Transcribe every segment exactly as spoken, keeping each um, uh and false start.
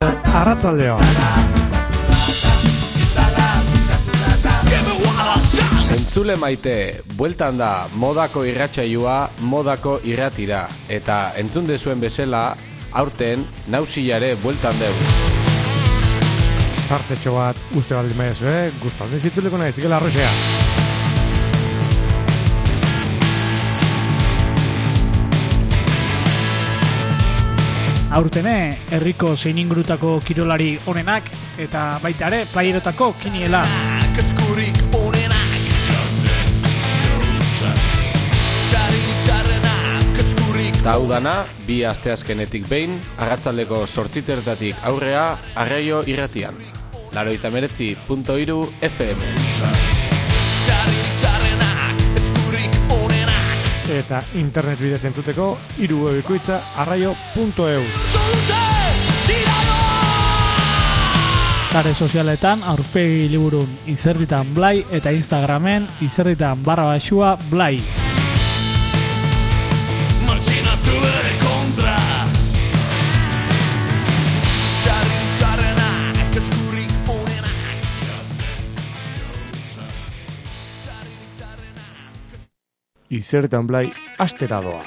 Arratzaldeo. Entzule maite, bueltan da modako irratsaioa, modako irratira. Eta entzun dezuen bezala, aurten nausilare bueltan dugu. Tartetxo bat uste baldin maizu, eh? Gustaldin zitzuleko nahi, zikela arroxea. Aurtene, herriko zein ingurutako kirolari onenak eta baita ere playerotako kiniela. Kaskurik onenak kaskurik. Ta hau dana, bi asteazkenetik behin, arratsaldeko zortzitertatik aurrea, Arraio irratian. Laroita meretzi punto hiru F M. Eta internet bidez entzuteko, hiru bikoitza arraio punto eus. Sare sozialetan aurpegi liburun izerditan blai eta Instagramen izerditan barra baxua blai. Matxinatu bere kontra Txarri txarrenak kaskurik onenak Izertan blai astera doa.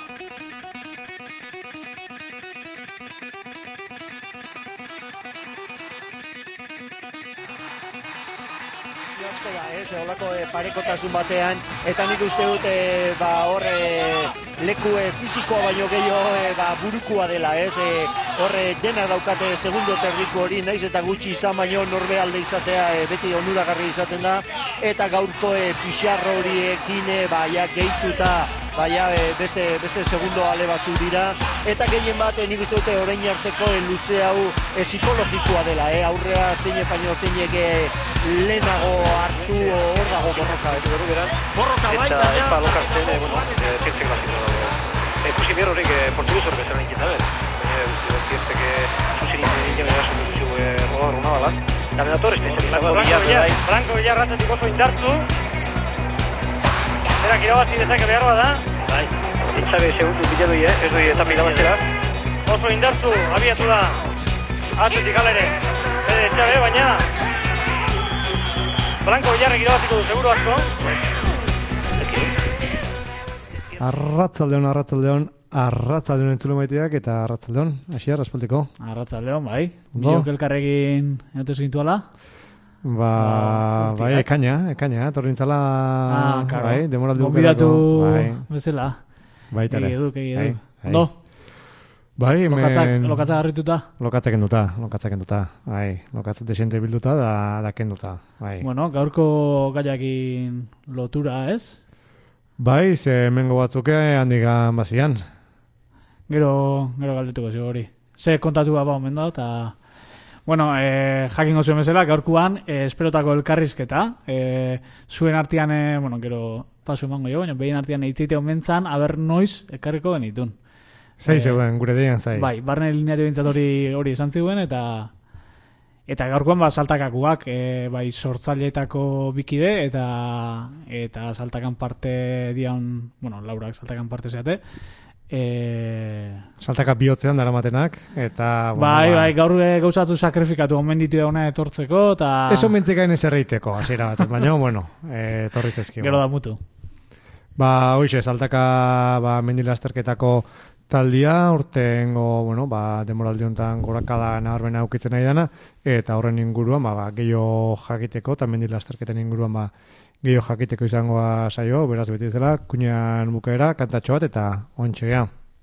Olako e, parekotasun batean, eta nik uste dut e, ba, hor e, leku e, fizikoa baino gehiago e, ba, burukua dela, ez? E, hor e, denak daukate segundo terdiko hori, naiz eta gutxi izan baino norbe alde izatea e, beti onuragarri izaten da, eta gaurko e, pixarro horiekin e, ba, ja, gehituta baina e, beste, beste segundo ale batzu dira, eta gehien bat e, nik uste dute orain arteko e, luze hau e, psikologikoa dela, e, aurrea zeine baino zeinek e, lehenago hartu hor dago borroka, ez dugu beran? Borroka bai, eta ez ba lokartzen, bueno, zientzek baziko dago. Ikusi behar horrek portuguz horrek bezala nintzen dabe. Baina zientzek zuzin nintzen erasun duzu rodar hona bala. Eta benator ez tezen hilako bilatu. Franco Villar ratzetik oso indartzu. Berak irabazi dezake behar bada. Bai, itzabe segundu bilatu eh? Ez doi eta pilabaztera. Oso indartzu, abiatu da. Atzetik ala ere. Ede etxabe, baina Franco Villarrek irabaziko du, seguro asko. Arratzaldeon, arratzaldeon, arratzaldeon entzule maiteak eta arratzaldeon, Asier, aspaltiko. Arratzaldeon, bai. Biok elkarrekin egote zintuala. Ba, bai, ekaina, ekaina, torrintzala, ah, claro. Bai, demoraldi bukerako. Bai. Gobidatu bezala. Baita ere. Egi eduk, egi eduk. Bai, No. Bai, Lokatzak, men... lokatzak harrituta. Lokatzak enduta, lokatzak enduta. Bai, lokatzak desente bilduta da, da kenduta. Bai. Bueno, gaurko gaiakin lotura, ez? Bai, ze mengo batzuke handikan bazian. Gero, gero galdetuko zi hori. Ze kontatu ba omen da, eta... Bueno, eh, jakin gozuen bezala, gaurkuan, eh, esperotako elkarrizketa. Eh, zuen artean, eh, bueno, gero pasu emango jo, baina behin artean eitzite omentzan, aber noiz ekarriko genitun. Zai eh, zegoen, gure deian zai. Bai, barne lineatu bintzat hori, hori esan ziguen, eta... Eta gaurkoan ba saltakakuak, e, bai sortzaileetako bikide eta eta saltakan parte dian, bueno, Laurak saltakan parte zeate. E... Saltaka bihotzean daramatenak eta bueno, bai, bai, gaur gauzatu sakrifikatu omen ditu ona etortzeko eta ez omentzekain ez erreiteko, hasiera bat, baina bueno, eh etorri zaizkigu. Gero da mutu. Ba, hoize saltaka ba mendilasterketako taldia, urtengo, bueno, ba, demoraldi honetan gorakada nabarmena aukitzen nahi dana, eta horren inguruan, ba, ba gehiago jakiteko, eta mendilasterketen inguruan, ba, gehiago jakiteko izangoa saio, beraz beti zela, kuinean bukaera, kantatxo bat, eta ontxegea.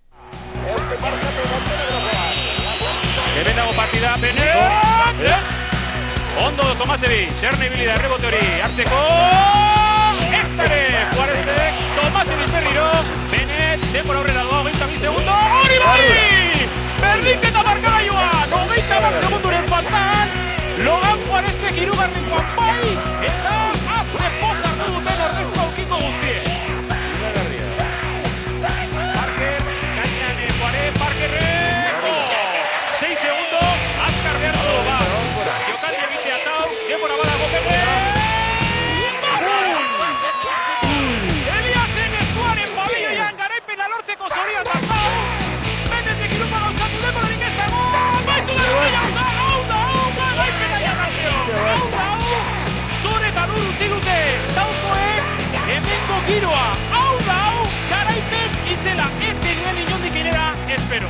Hemen dago partida, Benet! Ondo Tomasevic, Txerne ibili da rebote hori, hartzeko! Estare, Juarezek, Tomasevic berriro, Benet, denbora aurrera doa, hogeita bi segundo, hori bai! Berdinketa markagailua, hogeita bat segunduren faltan, Logan Juarezek hirugarren bai, eta azte pozar duten ordezko aukiko guztie. Parker, gainean Juarez, Parkerrek, sei segundo, azkar behar du, ba, jokaldi egitea tau, denbora badago Pepe, giroa, hau da hau, garaipen itzela, ez genuen inondik inera, espero.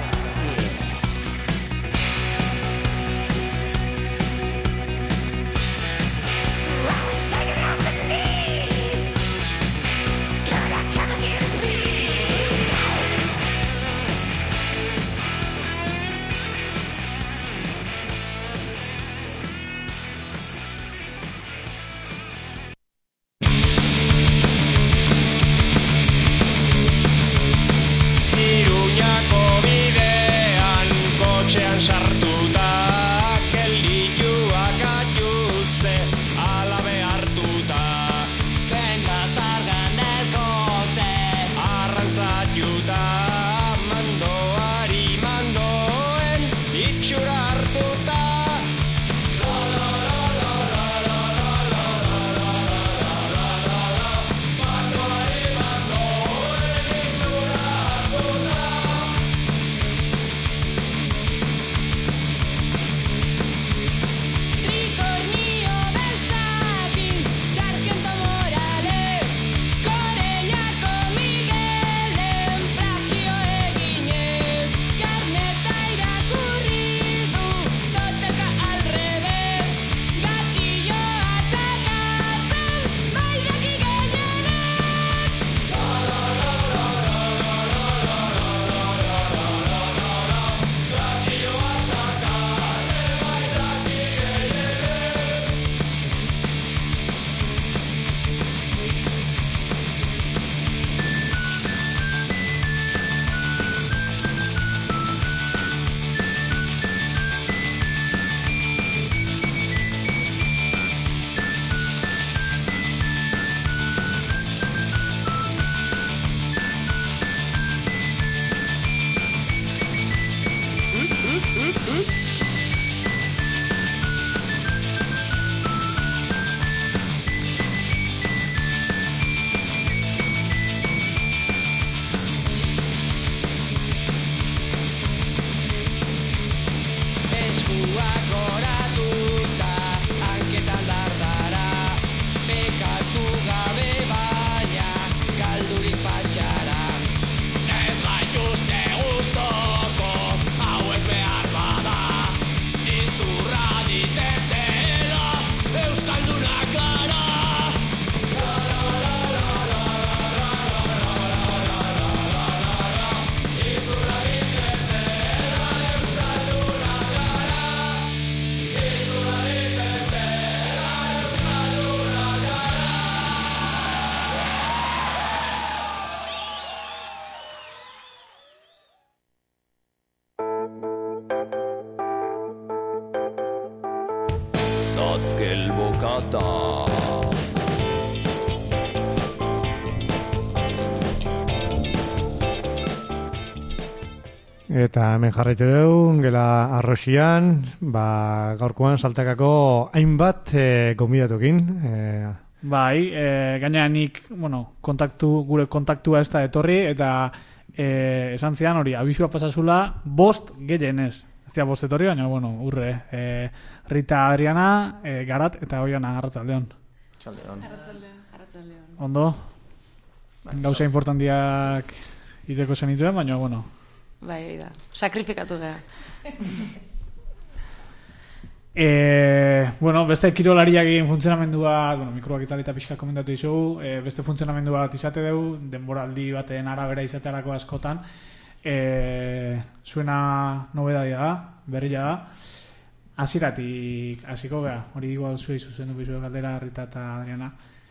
Azkel bokata. Eta hemen jarraitu dugu, gela arrosian, ba, gaurkoan saltakako hainbat e, gonbidatukin. E, bai, e, gaina nik, bueno, kontaktu, gure kontaktua ez da etorri, eta e, esan zidan hori, abisua pasazula, bost gehienez. Ez dira bost etorri, baina, bueno, urre. E, Rita Adriana, e, Garat, eta Oiana Arratzaldeon. Arratzaldeon. Arratzaldeon. Ondo? Gauza importantiak iteko zenituen, baina, bueno, bai, da. Sakrifikatu gara. e, bueno, beste kirolariak egin funtzionamendua, bueno, mikroak itzalita pixka komentatu izugu, e, beste funtzionamendua bat izate dugu, denboraldi baten arabera izatearako askotan, e, zuena nobedadia da, berria da, hasieratik hasiko gara, hori igual zuei zuzendu bizue galdera, Rita eta Adriana,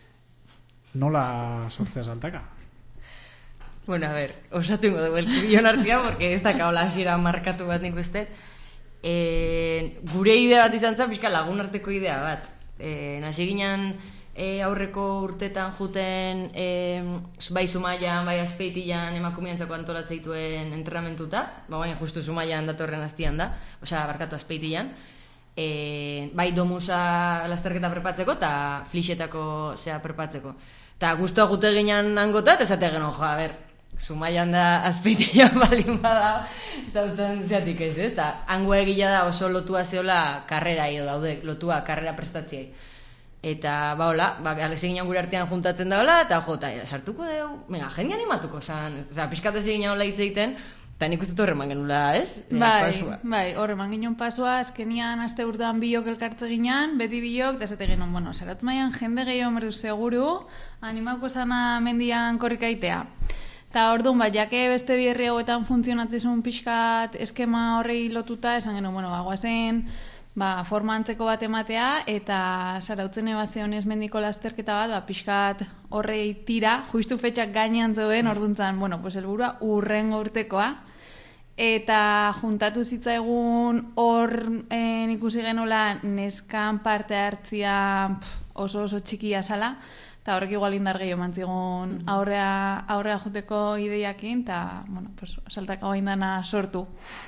nola sortzea saltaka? Bueno, a ver, osatu ingo dugu elkibion artia, porque ez da kaola hasiera markatu bat nik uste. E, gure idea bat izan zen, pixka lagun arteko idea bat. E, nasi ginen e, aurreko urtetan juten e, bai Zumaian, bai Azpeitian emakumiantzako antolatzeituen entrenamentuta, ba, baina justu Zumaian datorren hastian da, osea, barkatu Azpeitian. E, bai Domusa lasterketa prepatzeko eta Flixetako zea prepatzeko. Eta guztua jute ginen angotat, esate genuen, jo, a ber, Zumaian da Azpeitian balin bada, zautzen zeatik ez, ez? Eta hangoa egila da oso lotua zeola karrera edo daude, lotua karrera prestatziai. Eta, ba, hola, ba, Alexe ginen gure artean juntatzen da hola, eta jo, eta sartuko dugu, venga, jende animatuko zan, oza, pixkatez egin hola hitz egiten, eta nik uste horreman genula, ez? Bai, pasua. bai, horreman ginen pasua, azkenian aste urtean biok elkartze ginen, beti biok, eta esate genuen, bueno, saratz maian jende gehiago merdu seguru, animako zana mendian korrikaitea. Eta orduan, ba, jake beste bierri hauetan funtzionatzezun pixkat eskema horrei lotuta, esan genuen, bueno, bagoazen, ba, forma antzeko bat ematea, eta sarautzen ebazionez mendiko lasterketa bat, ba, pixkat horrei tira, justu fetxak gainean zeuden, orduntzan, bueno, pues helburua urrengo urtekoa, eta juntatu zitzaigun hor eh, ikusi genuela neskan parte hartzia oso oso txikia sala, eta horrek igual indar gehiago mantzigun aurrea, aurrea juteko ideiakin, eta, bueno, pues, saltako gaindana sortu.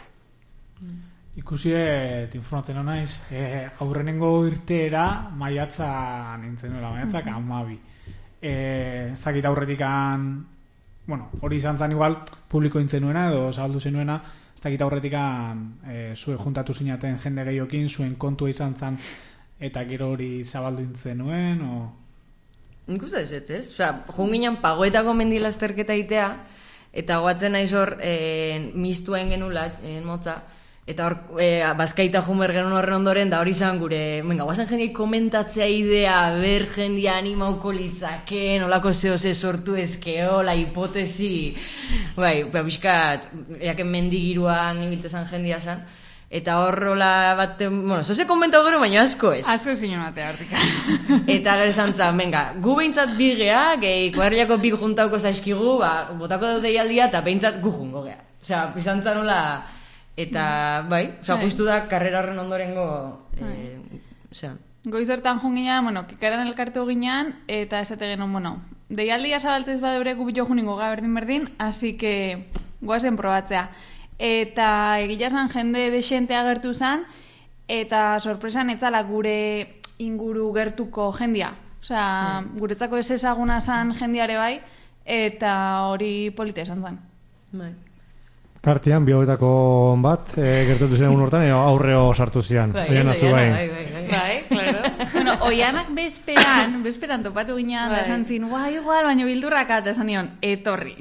Ikusi informatzen naiz, eh, aurrenengo irteera maiatza nintzen nuela, maiatzak amabi. Eh, zakit aurretikan, bueno, hori izan zen igual publiko intzen nuena edo zabaldu zen nuena, zakit aurretikan eh, zuen juntatu zinaten jende gehiokin, zuen kontua izan zen eta gero hori zabaldu intzen nuen, o... Nik uste ez ez, ez? Osa, junginan pagoetako mendilazterketa itea, eta goatzen naiz hor eh, mistuen genula, eh, motza, eta hor, e, bazkaita jumer genuen horren ondoren, da hori izan gure, venga, guazen jendeik komentatzea idea, ber jendia animauko litzake, nolako zeo ze sortu ezkeo, la hipotesi, bai, pixkat, eaken mendigiruan ibiltzezan jendia zan, eta horrola bat, bueno, zoze komentau gero, baina asko ez. Asko zinen batea hortika. Eta gero esan zan, venga, gu behintzat bi gea, gehi kuadriako bi juntauko zaizkigu, ba, botako dut deialdia, eta behintzat gu jungo gea. Osea, izan zan nola... Eta, bai, oza, justu da, karrera horren ondorengo, eh, osea. Goiz hortan junginan, bueno, kikaran elkartu ginean, eta esate genuen, bueno, deialdia zabaltzez badeure gubito juningo ga berdin-berdin, así que goazen probatzea. Eta egila zan jende desente agertu zan, eta sorpresan etzala gure inguru gertuko jendia. Osea, hmm. guretzako ez ezaguna zan jendiare bai, eta hori polita esan zan. Bai. Tartian, bioetako bat, e, gertatu zen egun hortan, aurreo sartu zian. Bai, Oian azu bai. Bai, bai, claro. Bueno, oianak bezperan, bezperan topatu ginean, da esan zin, guai, igual, baina bildurraka, eta esan nion, etorri.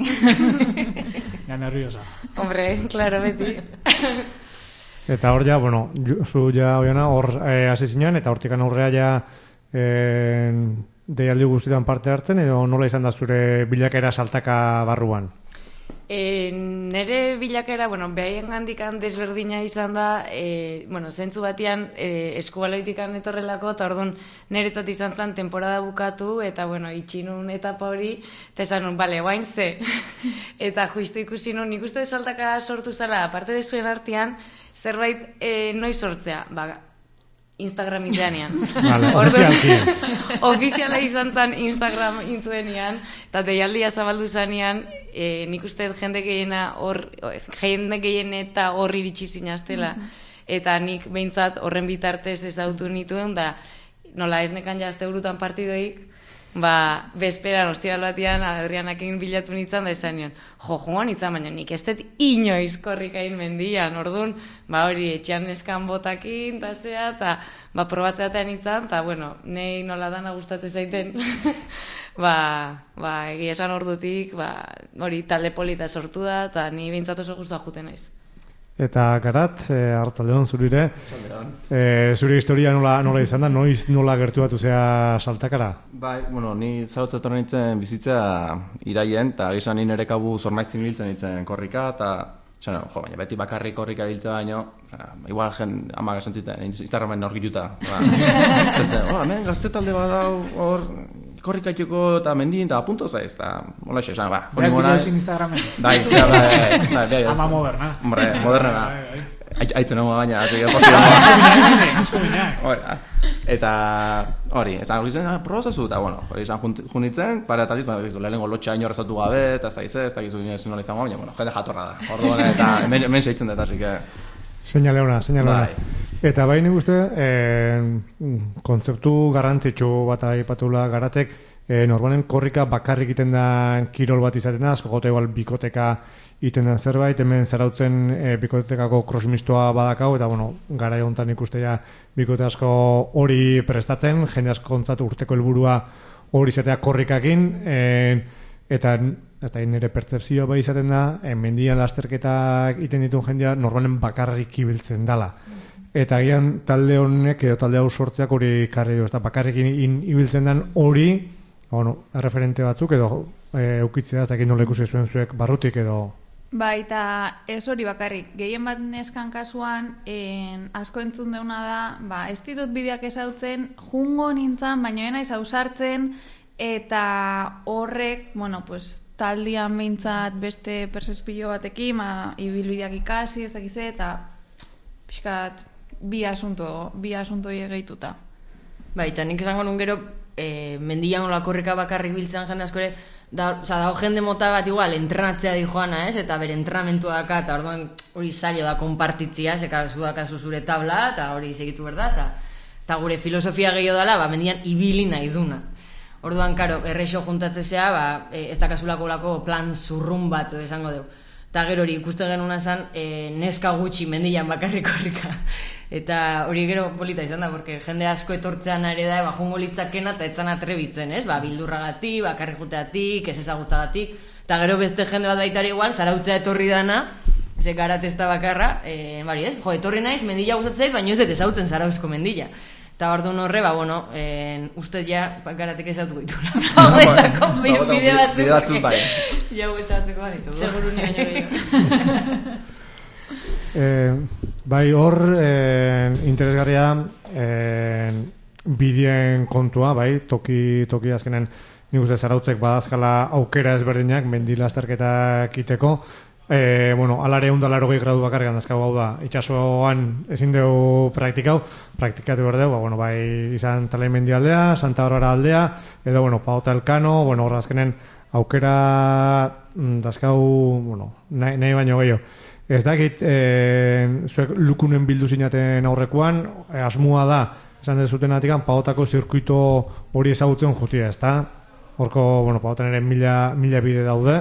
Ja, nerviosa. Hombre, claro, beti. Eta hor ja, bueno, zu ja, oiana, hor hasi zinean, eta hortikan aurrea ja e, deialdi guztietan parte hartzen, edo nola izan da zure bilakera saltaka barruan? E, nere bilakera, bueno, behaien gandikan desberdina izan da, e, bueno, zentzu batian e, eskubaloitikan etorrelako, eta orduan niretzat izan zen temporada bukatu, eta, bueno, itxinun etapa hori, eta esan nun, bale, guain ze. Eta justu ikusi nun, nik uste saltaka sortu zala, aparte de zuen artean, zerbait e, noiz sortzea, ba, Instagram intzeanian. Vale, ofizialki. Ofiziala izan zen Instagram intzuenian, eta deialdia zabaldu zanean, e, nik uste jende gehiena hor, jende gehien eta hor iritsi zinaztela, eta nik behintzat horren bitartez ez dautu nituen, da nola ez nekan jazte burutan partidoik, ba, bezperan, ostiral batian, Adrianakin bilatu nintzen, da esan nion, jo, joan nintzen, baina nik ez dut inoiz korrikain mendian, orduan, ba, hori, etxean eskan botakin, eta zea, eta, ba, probatzeatean nintzen, eta, bueno, nei nola dana gustatzen zaiten, ba, ba, egia esan ordutik, ba, hori, talde polita sortu da, eta ni behintzat oso guztua juten naiz. Eta Garat, e, hartzaldeon zurire, e, zure historia nola, nola izan da, noiz nola gertu batu zea saltakara? Bai, bueno, ni zarotzetan nintzen bizitzea iraien, eta gizan ni nire kabu zormaiztin biltzen nintzen korrika, eta zan, jo, baina beti bakarrik korrika biltzea baino, igual gen amak esan ziten, Instagramen orgituta. Ba, oh, hemen gazte talde badau, hor, korrikaituko eta mendien eta apunto zaiz, eta hola xe, esan, ba, honi mona... Beak Instagramen. Bai, bai, bai, bai, bai. Ama moderna. Hombre, moderna. Aitzen hau baina, asko bineak. Eta hori, esan hori zen, prozazu, eta bueno, hori esan junitzen, para eta diz, lehenengo lotxa ino rezatu gabe, eta zaize, ez da gizu inoiz nola izango, baina, bueno, jende jatorra da. Orduan, eta hemen seitzen dut, así que... Señale ona, señale ona. Eta bai nik uste, eh, kontzeptu garrantzitsu bat aipatula Garatek, eh, normalen korrika bakarrik egiten da kirol bat izaten da, asko jota igual bikoteka iten den zerbait, hemen zarautzen e, bikotekako crossmistoa badakau, eta bueno, gara egontan ikustea bikote asko hori prestatzen, jende asko ontzatu urteko helburua hori izatea korrikakin, e, eta eta nire pertzepzioa bai izaten da, e, mendian lasterketak iten dituen jendea normalen bakarrik ibiltzen dala. Eta gian talde honek edo talde hau sortzeak hori karri du, ez da bakarrik in, ibiltzen den hori, bueno, referente batzuk edo e, eukitzea, ez dakit nola ikusi zuen zuek barrutik edo... Ba, eta ez hori bakarrik, gehien bat neskan kasuan, en, asko entzun deuna da, ba, ez ditut bideak esautzen, jungo nintzen, baina ena ez ausartzen, eta horrek, bueno, pues, taldian behintzat beste persespillo batekin, ma, ibilbideak ikasi, ez dakize, eta pixkat bi asunto, bi asunto geituta. Bai, eta nik esango nun gero, e, mendian ola korrika bakarrik biltzen jende askore, da, oza, dago jende mota bat igual, entrenatzea di joana, ez? Eta bere entrenamentua daka, eta orduan hori zailo da konpartitzia, sekara zu dakazu zure tabla, eta hori segitu berda, eta, eta gure filosofia gehiago dela, ba, mendian ibili nahi duna. Orduan, karo, errexo juntatzea, ba, e, ez dakazulako lako plan zurrun bat, esango dugu. Eta gero hori ikusten genuna zen, e, neska gutxi mendian bakarrik horrika. Eta hori gero polita izan da, porque jende asko etortzean ere da, ba, jungo litzakena eta etzan atrebitzen, ez? Ba, bildurragatik, bakarrik juteatik, ez ezagutzagatik. Eta gero beste jende bat baitare igual, zarautzea etorri dana, ze garatezta bakarra, e, bari ez? Jo, etorri naiz, mendila gustatzen zait, baina ez dut ezautzen zarauzko mendila. Eta orduan horre, ba, bueno, en, uste ja garatek ezautuko ditula. Hauetako bide batzuk, bai. Ja, huelta batzuk bat ditu. Seguru ni baino gehiago. Eh, bai hor eh, interesgarria eh, bideen kontua, bai, toki, toki azkenen nik uste zarautzek badazkala aukera ezberdinak mendi lasterketak iteko. Eh, bueno, alare eundalaro gehi gradu bakarrik handazkago hau da, itxasoan ezin dugu praktikau, praktikatu behar dugu, ba, bueno, bai izan Talai mendi aldea, Santa Aurora aldea, edo, bueno, Paota Elkano, bueno, hor azkenen aukera dazkau, bueno, nahi, nahi baino gehiago. Ez dakit, e, zuek lukunen bildu zinaten aurrekoan, e, asmua da, esan dezuten atikan, Paotako zirkuito hori ezagutzen jutia, ez da? Horko, bueno, Paotan ere mila, mila bide daude,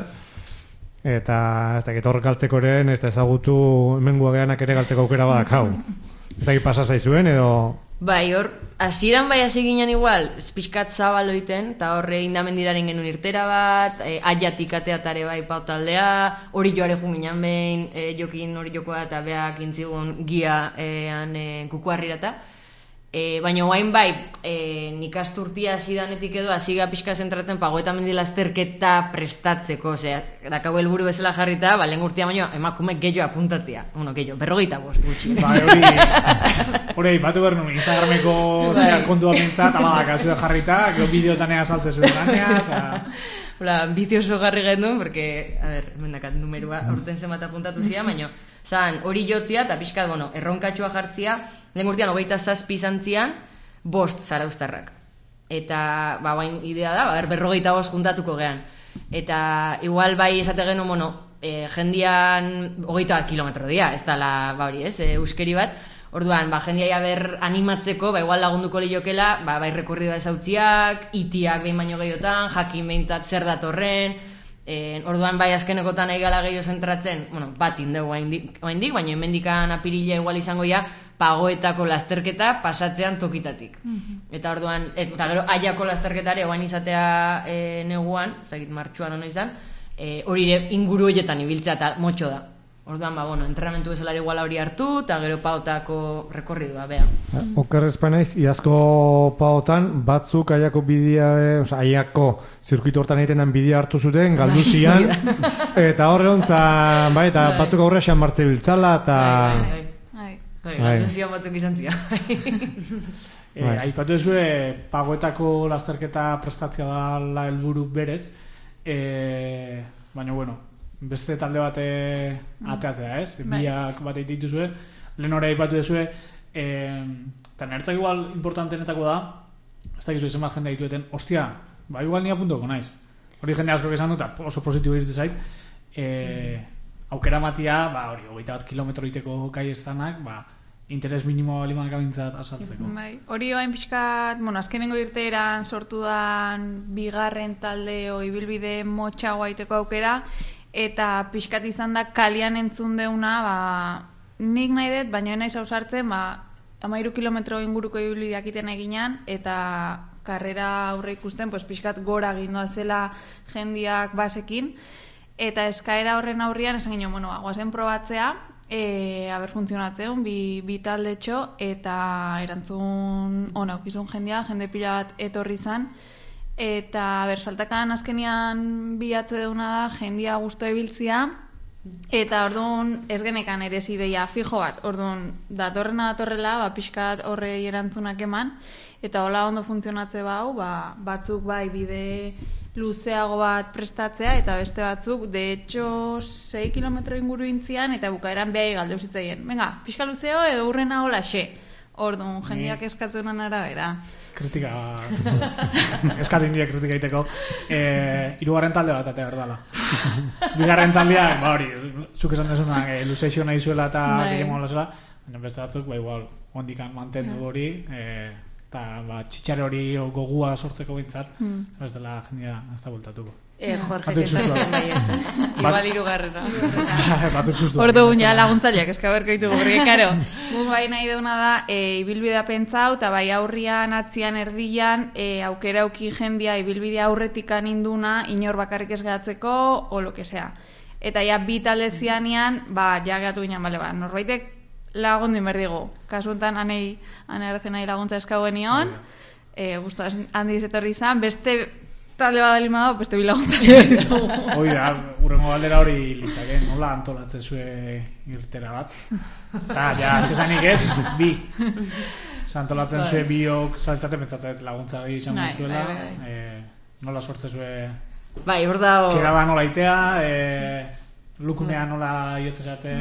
eta ez dakit hor galtzeko ere, ez da ezagutu hemengoa geanak ere galtzeko aukera badakau. Ez dakit pasa zaizuen, edo... Bai, hor, hasieran bai hasi ginen igual, pixkat zabal oiten, eta horre indamendiraren genuen irtera bat, e, aiatik ateatare bai pautaldea, hori joare junginan behin, e, jokin hori jokoa eta beak intzigun gia ean e, kukuarrirata. E, baina guain bai, e, nik asturtia zidanetik edo, hasiga pixka zentratzen pagoeta mendi lasterketa prestatzeko, osea, dakau helburu bezala jarrita, ba, lehen urtia baino, emakume gehiago apuntatzea. Bueno, gehiago, berrogeita bost gutxi. Ba, hori, hori, batu behar nuen, Instagrameko zeak kontua pintzat, aladak, azue jarrita, gero bideotan ea saltze zuen ganea, eta... Hola, ambizioso garri genuen, porque, a ver, mendakat, numerua, aurten zenbat apuntatu zia, baina, zan, hori jotzia, eta pixkat, bueno, erronkatxua jartzia, lehen urtean, hogeita zazpi zantzian, bost zarauztarrak. Eta, ba, bain idea da, ba, berrogeita bost juntatuko gehan. Eta, igual, bai, esate genuen, bueno, e, jendian, hogeita bat kilometro dira, ez da, la, ba, hori, ez, e, euskeri bat, orduan, ba, jendia ber animatzeko, ba, igual lagunduko liokela, ba, bai, rekorridoa ezautziak, itiak behin baino gehiotan, jakin behintzat zer datorren, e, orduan, bai, azkenekotan nahi gala gehiago zentratzen, bueno, bat indegu haindik, baina hemendikan apirila igual izango ja, pagoetako lasterketa pasatzean tokitatik. Mm-hmm. Eta orduan, eta gero aiako lasterketare oain izatea e, neguan, zagit martxuan hona izan, e, hori inguru horietan ibiltzea eta motxo da. Orduan, ba, bueno, entrenamentu bezala iguala hori hartu, eta gero paotako rekorridua, bea. Oker espanaiz, iazko paotan, batzuk aiako bidea, oza, aiako zirkuitu hortan egiten den bidea hartu zuten, galdu zian, eta horre hontzan, bai, eta batzuk aurre esan martze biltzala, eta... Bai, bai, galdu zian batzuk izan zian. Aipatu ezue, pagoetako lasterketa prestatzea da helburu berez, baina, bueno, beste talde bate ateatzea, ez? Biak bate dituzue, lehen hori aipatu duzue, eta nertzak igual importantenetako da, ez da gizu izan bat jendea ditueten, ostia, ba igual ni apuntoko naiz. Hori jende asko esan dut, oso positibo iritu zait, aukera matia, ba hori, hogeita bat kilometro iteko kai estanak, ba, interes minimo alimak abintzat asaltzeko. Bai, hori oain pixkat, bueno, azkenengo irteeran sortu dan bigarren talde o ibilbide motxagoa iteko aukera, eta pixkat izan da kalian entzun deuna, ba, nik nahi dut, baina naiz ausartzen, ba, hamairu kilometro inguruko ibilbideak iten eginan, eta karrera aurre ikusten, pues, pixkat gora gindoa zela jendiak basekin, eta eskaera horren aurrian, esan ginen, bueno, guazen probatzea, e, haber funtzionatzen, bi, bi taldetxo, eta erantzun ona ukizun jendia, jende pila bat etorri zan, eta ber, saltakan azkenian bilatze deuna da, jendia guztu ebiltzia, eta orduan ez genekan ere ideia fijo bat, orduan datorrena datorrela, ba, pixkat horrei erantzunak eman, eta hola ondo funtzionatze bau, ba, batzuk bai bide luzeago bat prestatzea, eta beste batzuk, de hecho, sei kilometro inguru intzian, eta bukaeran behai galde usitzaien. Venga, pixka luzeo edo urrena hola xe. Orduan, jendiak eskatzenan arabera. Kritika, eskatin dira kritika iteko. E, Hirugarren talde bat atea berdala. Bigarren taldeak, ba hori, zuk esan desunak, e, luzeixo nahi zuela eta gehiago mola zuela, baina beste batzuk, ba igual, ondikan mantendu hori, e, eta ba, txitxare hori gogua sortzeko bintzat, mm. ez dela jendia ez da bultatuko. Eh, Jorge, que esatzen baietzen. Igual irugarrena. Batuk sustu. Ordu guina laguntzaileak eskaberko ditugu, porque, karo, gu bai nahi deuna da, e, ibilbidea pentsau, eta bai aurrian, atzian, erdian, e, aukera auki jendia ibilbidea aurretikan induna, inor bakarrik ez gehatzeko, o lo que sea. Eta ja, bi talde zianian, ba, ja gehatu ginen, bale, ba, norbaitek lagundu inberdigu. Kasu enten, anei, aneratzen nahi laguntza eskauen nion, e, guztu handiz etorri izan, beste talde bat alima dago, beste bilaguntza ditugu. Hoi da, urrengo galdera hori litzake, nola antolatzen zue irtera bat. Eta, ja, zesanik ez, bi. Antolatzen zue biok saltzaten pentsatzen laguntza gehi izan duzuela. Nola sortzen zue... Bai, hor dago... Kera da nola itea, lukunea nola iotzezate...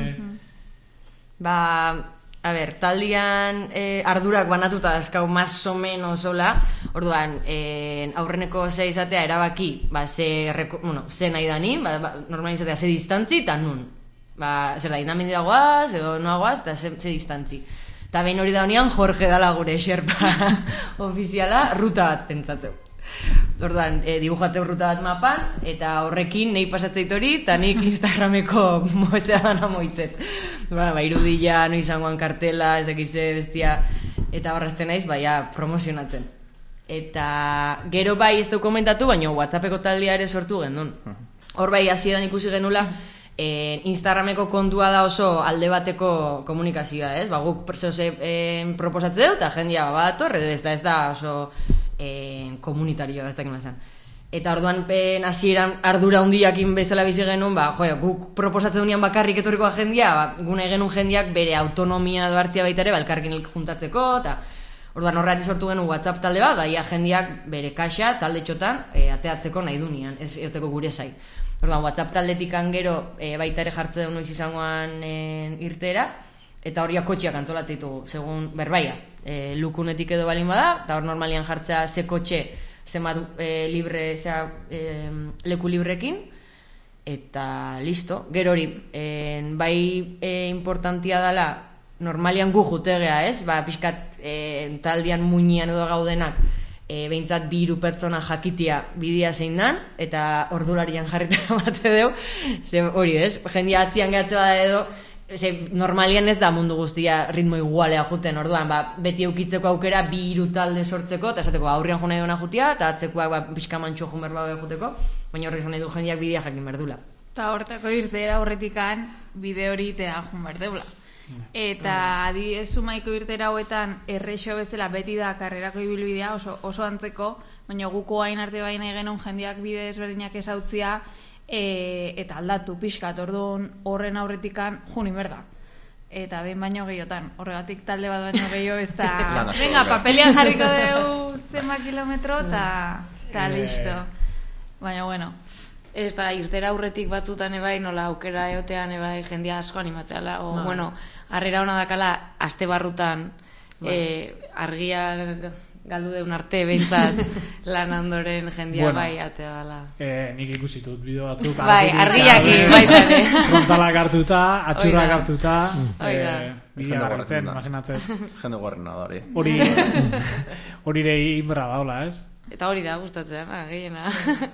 Ba... A ber, taldian eh, ardurak banatuta azkau más o menos hola, orduan, eh, aurreneko zea izatea erabaki, ba, ze, reko, bueno, ze nahi da nin, ba, ba, normalen izatea ze distantzi eta nun. Ba, zer da, dinamendira guaz, edo noa guaz, eta ze, ze distantzi. Eta behin hori da honean, Jorge dala gure xerpa ofiziala, ruta bat pentsatzeu. Orduan, e, dibujatzeu ruta bat mapan, eta horrekin nahi pasatzeit hori, eta nik Instagrameko moesea dana moitzet. Ba, ba, irudila, no izangoan kartela, ez dakize bestia, eta horrezten naiz, baina promozionatzen. Eta gero bai ez du komentatu, baina WhatsAppeko taldea ere sortu gendun. Hor bai hasieran ikusi genula, e, Instagrameko kontua da oso alde bateko komunikazioa, ez? Ba, guk zehose e, proposatze dut, eta jendia bat horre, ez da, ez da oso... Eh, komunitarioa ez dakima esan. Eta orduan pen hasieran ardura hundiakin bezala bizi genuen, ba, jo, guk proposatzen dunean bakarrik etorrikoa jendia, ba, gune genuen jendiak bere autonomia do hartzia baita ere, ba, elkarrekin juntatzeko, eta orduan horretik sortu genuen WhatsApp talde bat, ba, ia jendiak bere kaxa talde txotan e, ateatzeko nahi dunean, ez erteko gure zai. Orduan WhatsApp taldetik gero e, baita ere jartze duen noiz izangoan e, irtera, eta horiak kotxeak antolatzen ditugu, segun berbaia. E, lukunetik edo balin bada, eta hor normalian jartzea ze kotxe, ze madu, e, libre, zera, e, leku librekin, eta listo. Gero hori, e, bai e, importantia dela, normalian gu jutegea, ez? Ba, pixkat e, taldian muinian edo gaudenak, e, behintzat bi hiru pertsona jakitia bidea zein dan, eta ordularian jarritara bate deu, ze hori, ez? Jendia atzian gehatze bada edo, Ese, normalian ez da mundu guztia ritmo igualea juten, orduan, ba, beti eukitzeko aukera bi hiru talde sortzeko, eta esateko aurrian jo nahi duena jutia, eta atzekoak ba, pixka mantxo jo berba juteko, baina horrek nahi du jendeak bidea jakin berdula. Eta hortako irtera horretikan bide hori itea jun berdula. Eta adibidez sumaiko irtera hauetan errexo bezala beti da karrerako ibilbidea oso, oso antzeko, baina guko hain arte baina genuen jendeak bide ezberdinak ezautzia, E, eta aldatu pixkat, orduan horren aurretikan juni berda. Eta behin baino gehiotan, horregatik talde bat baino gehiago ez da... Venga, papelian jarriko dugu zenba kilometro eta listo. Baina, bueno. Ez da, irtera aurretik batzutan ebai, nola aukera eotean ebai jendia asko animatzeala. O, no. Bueno, harrera hona dakala, aste barrutan bueno. e, argia... galdu deun arte behintzat lan ondoren jendia bueno, bai atea dala. Eh, nik ikusitut bideo batzuk. Bai, argiaki, baita ere. Frontalak hartuta, atxurrak hartuta. Bidea gartzen, imaginatzen. Jende guarrena da hori. Hori, hori ere inbra daula, ez? Eta hori da, gustatzen, gehiena.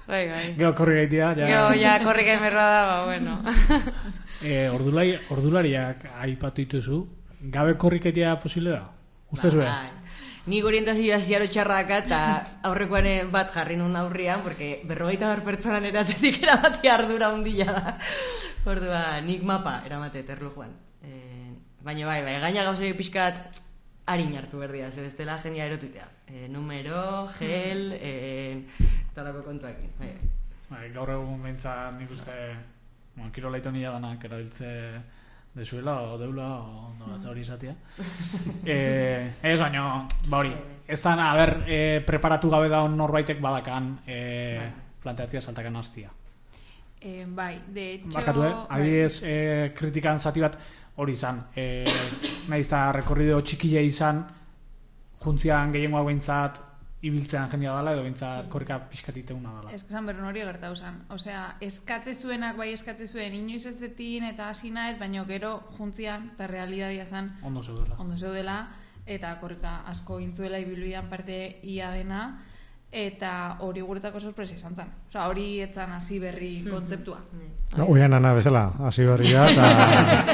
Bai, bai. Gero korri gaitia, ja. Gero, ja, korri gaimerroa da, ba, bueno. e, ordulari, ordulariak aipatu dituzu, gabe korriketia posible da? Uste zuen? Bai. Nik orientazioa ziaro txarraka eta aurrekoan bat jarri nun aurrian, porque berrogeita bar pertsonan eratzetik eramate ardura hundila da. Ordua, nik mapa eramate erlojuan. E, baina bai, bai, gaina gauzei pixkat harin hartu berdia, ze bestela jendia erotutea. E, numero, gel, e, talako kontuakin. Bai, bai. Gaur egun behintzat nik uste, bueno, kirola itonia danak erabiltze dezuela, o deula, o nolatza hori izatea. e, ez baino, ba hori, ez da, a ber, e, preparatu gabe da norbaitek badakan e, planteatzia saltakan hastia. Eh, bai, de hecho... Barkatu, eh? Adibidez, e, kritikan zati bat hori izan. E, nahiz eta rekorrido txikile izan, juntzian gehiengoa behintzat ibiltzean jendia dela, edo behintzat korrika pixkatiteuna dela. Ez esan berren hori gertau zan. Osea, eskatze zuenak bai eskatze zuen, inoiz ez detin eta hasi nahet, baina gero juntzian, eta realidadia zan... Ondo zeudela. Ondo zeudela, eta korrika asko intzuela ibilbidean parte ia dena, eta hori guretzako sorpresa izan zen. Osea, hori etzan hasi berri kontzeptua. No, oian ana bezala, hasi berria, eta...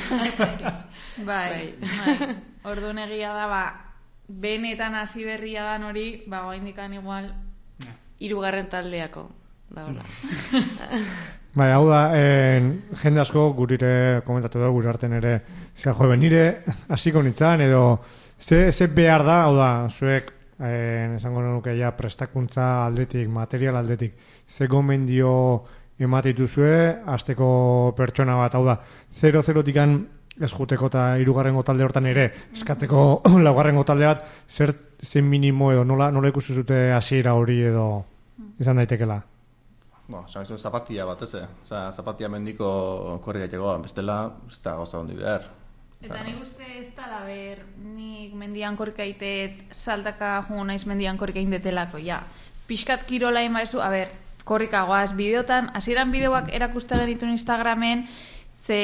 bai, bai. Orduan egia da, ba, benetan hasi berria dan hori, ba, oaindikan igual... Hirugarren taldeako, da hola. Bai, hau da, en, jende asko gurire komentatu da, gure arten ere, zera, jo, benire hasiko nintzen, edo ze, ze behar da, hau da, zuek, en, esango nuke ja, prestakuntza aldetik, material aldetik, ze gomendio emate dituzue, hasteko pertsona bat, hau da, zero-zerotikan ez juteko eta hirugarrengo talde hortan ere, eskatzeko laugarrengo talde bat, zer zen minimo edo nola, nola ikustu zute hasiera hori edo izan daitekela? Bo, esan ez zapatia bat, ez, oza, zapatia mendiko korri gaiteko, bestela, ez da gauza hondi behar. Eta nik uste ez da ber, nik mendian korrikaitet, saltaka jungo naiz mendian korrikaidetelako, ja. Pixkat kirola inbaizu, a ber, korrikagoaz, bideotan, hasieran bideoak erakuste genituen Instagramen, ze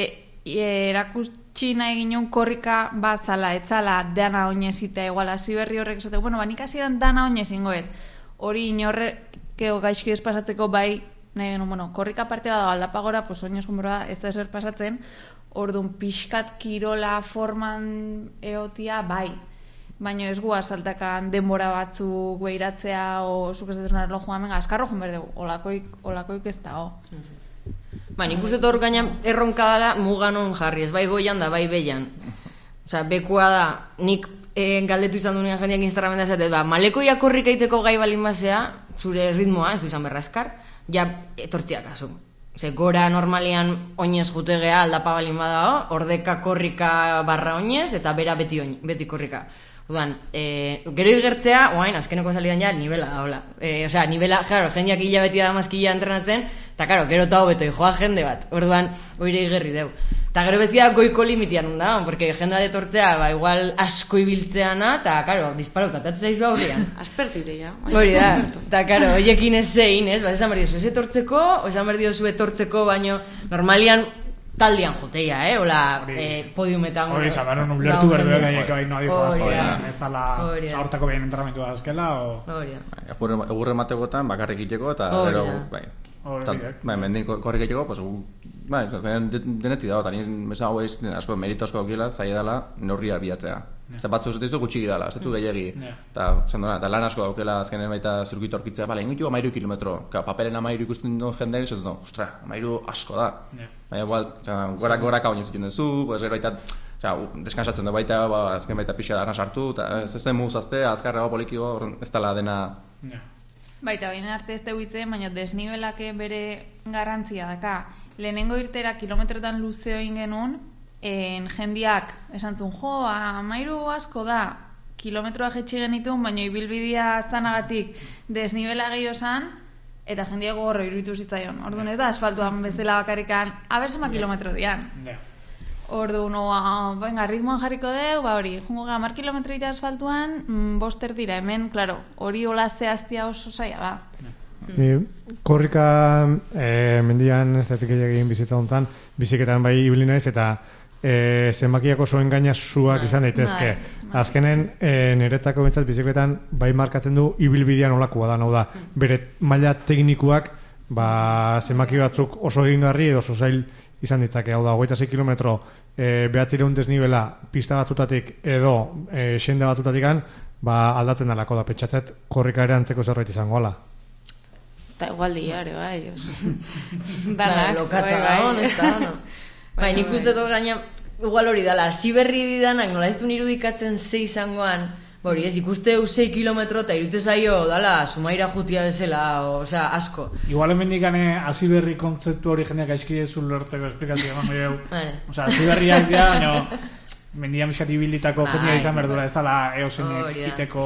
erakutsi nahi ginen korrika bazala, etzala dana oinezita, igual hasi berri horrek esate, bueno, ba, nik hasieran dana oinez ingoet, hori inorrekeo gaizki ez pasatzeko bai, nahi genuen, bueno, korrika parte bada aldapagora, pues oinez gumbroa ez da ezer pasatzen, orduan pixkat kirola forman eotia bai, baina ez guaz saltakan denbora batzuk behiratzea o zuk ez dut narlo joan, venga, askarro joan berdegu, olakoik, olakoik ez da, o. Ba, nik uste hor gaina erronka dela muganon jarri, ez bai goian da, bai beian. Osea, bekua da, nik eh, galdetu izan duenean jendeak Instagramen da zatet, ba, malekoia korrikaiteko gai balin basea, zure ritmoa, ez du izan berrazkar, ja, etortziak azu. Ze gora normalian oinez jutegea aldapa balin badao, ordeka korrika barra oinez, eta bera beti, oin, beti korrika. Udan, e, gero igertzea, oain, azkeneko salidan ja, nivela da, hola. E, Osea, nivela, jaro, jendeak hila beti da mazkila entrenatzen, eta karo, gero eta hobeto, joa jende bat, orduan, oire igerri deu. Eta gero bestia goiko limitian da, porque jende bat etortzea, ba, igual asko ibiltzeana, eta karo, disparauta, eta zaizu aurrian. Aspertu ideia. Hori da, eta karo, hoiekin ez zein, ez, ba, esan berdio zu ez etortzeko, o esan berdio zu etortzeko, baino, normalian, taldean joteia, eh? Hola, eh, podiumetan... Hori, zabaron ulertu berdua gaiek bain no adiko azta. Ez da la hortako behin entramentu azkela, o... Hori da. Egurre mategotan, bakarrik iteko, eta gero, bai. Bai, mendin korrik iteko, pues, bai, deneti dago, eta nien mesa hau eiz, asko, merito asko okila, zaila dela, neurria bilatzea. Eta batzu ez dizu gutxiki dela, ez ditu gehiagi. Eta lan asko daukela azkenen baita zirkuito orkitzea, bale, ingitu amairu kilometro. Paperen amairu ikusten duen jendeak, ez dut, ostra, amairu asko da. Baina, igual, gorak hau nintzen duzu, ez gero baita, deskansatzen du baita, azken baita pixa dara sartu, eta ez zen muguzazte, azkarra polikio, ez dela dena... Baita, baina arte ez deuitzen, baina desnibelake bere garrantzia daka. Lehenengo irtera kilometrotan luzeo ingenun, en jendiak esan zuen, jo, amairu asko da, kilometroa jetxi genitun, baina ibilbidea zanagatik desnibela gehiago zan, eta jendiak gorro iruditu zitzaion. Orduan ez da, asfaltuan bezala bakarrikan, abersema kilometro dian. Orduan, venga, ritmoan jarriko deu, ba hori, jungo ga, mar kilometro ite asfaltuan, boster dira, hemen, klaro, hori hola zehaztia oso zaila da. E, korrika e, mendian ez datik egin bizitza hontan, biziketan bai ibili naiz, eta e, zenbakiak oso engainasuak izan daitezke. Azkenen, e, niretzako bintzat bizikletan bai markatzen du ibilbidean olakoa da, hau da, bere maila teknikuak ba, zenbaki batzuk oso egingarri edo oso zail izan ditzake, hau da, hogeita sei kilometro e, behatzireun desnibela pista batzutatik edo e, xende batzutatikan, ba, aldatzen dalako da, pentsatzet korrika ere antzeko zerbait izango ala. Eta igual diare, bai. Danak, lokatza da hon, ez da, no? Bai, nik uste dut gaina, igual hori dala, hasi berri didanak, nola ez du irudikatzen zei izangoan, hori ez, ikuste eu sei kilometro eta irutze zaio, dala, sumaira jutia bezala, osea, asko. Igual hemendik gane hasi berri kontzeptu hori jendeak aizkidezu lortzeko esplikazio emango jau. Osea, hasi berriak dira, baina mendia miskat ibilitako jendia izan berdura, ez dala eosen egiteko...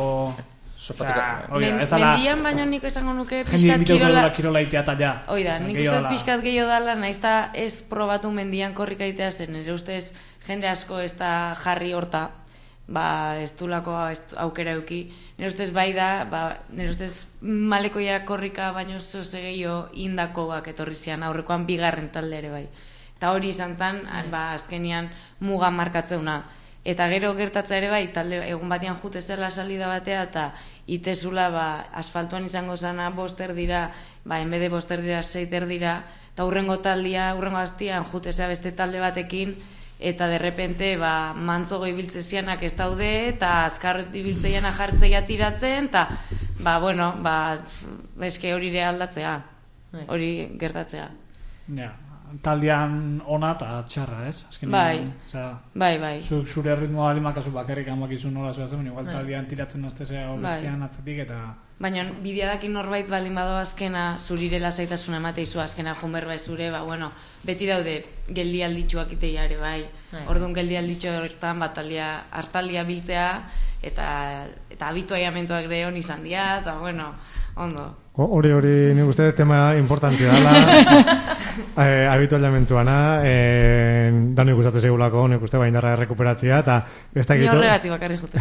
Mendian baino nik esango nuke pixkat kirola... kirola itea eta ja. Oida, nik uste pixkat gehiago dala, nahiz eta ez probatu mendian korrika itea zen, nire ustez jende asko ez da jarri horta, ba, ez dulako aukera euki. Nire ustez bai da, ba, nire ustez malekoia korrika baino zoze gehiago indakoak etorri zian, aurrekoan bigarren talde ere bai. Eta hori izan zen, ba, azkenian muga markatzeuna. Eta gero gertatza ere bai, talde egun batean jute zela salida batea, eta itezula ba, asfaltuan izango zana boster dira, ba, enbede boster dira, seiter dira, eta hurrengo taldia, hurrengo hastian jute zea beste talde batekin, eta derrepente ba, mantzogo ibiltze zianak ez daude, eta azkarrot ibiltzeiana jartzeia tiratzen, eta ba, bueno, ba, eske hori ere aldatzea, hori gertatzea. Ja. Taldean ona eta txarra, ez? Azkenean, bai, osea, bai, bai. Zu, zure ritmoa alimakazu bakarrik amakizu nola zua zen, igual taldean tiratzen aztezea o bestean bai. Atzetik eta... Baina bidea dakin norbait baldin bado azkena zurire lasaitasuna emateizu azkena junber bai zure, ba, bueno, beti daude geldi alditxuak iteia ere, bai. bai. Orduan geldi alditxo horretan bat hartaldia biltzea eta, eta abituaiamentoak ere hon izan dira, eta, bueno, ondo. Hori, hori, nik uste tema importanti dala, eh, habituallamentuana, eh, da nik uste segulako, nik uste baindarra errekuperatzea, eta ez dakit... Ni horregati bakarri jute.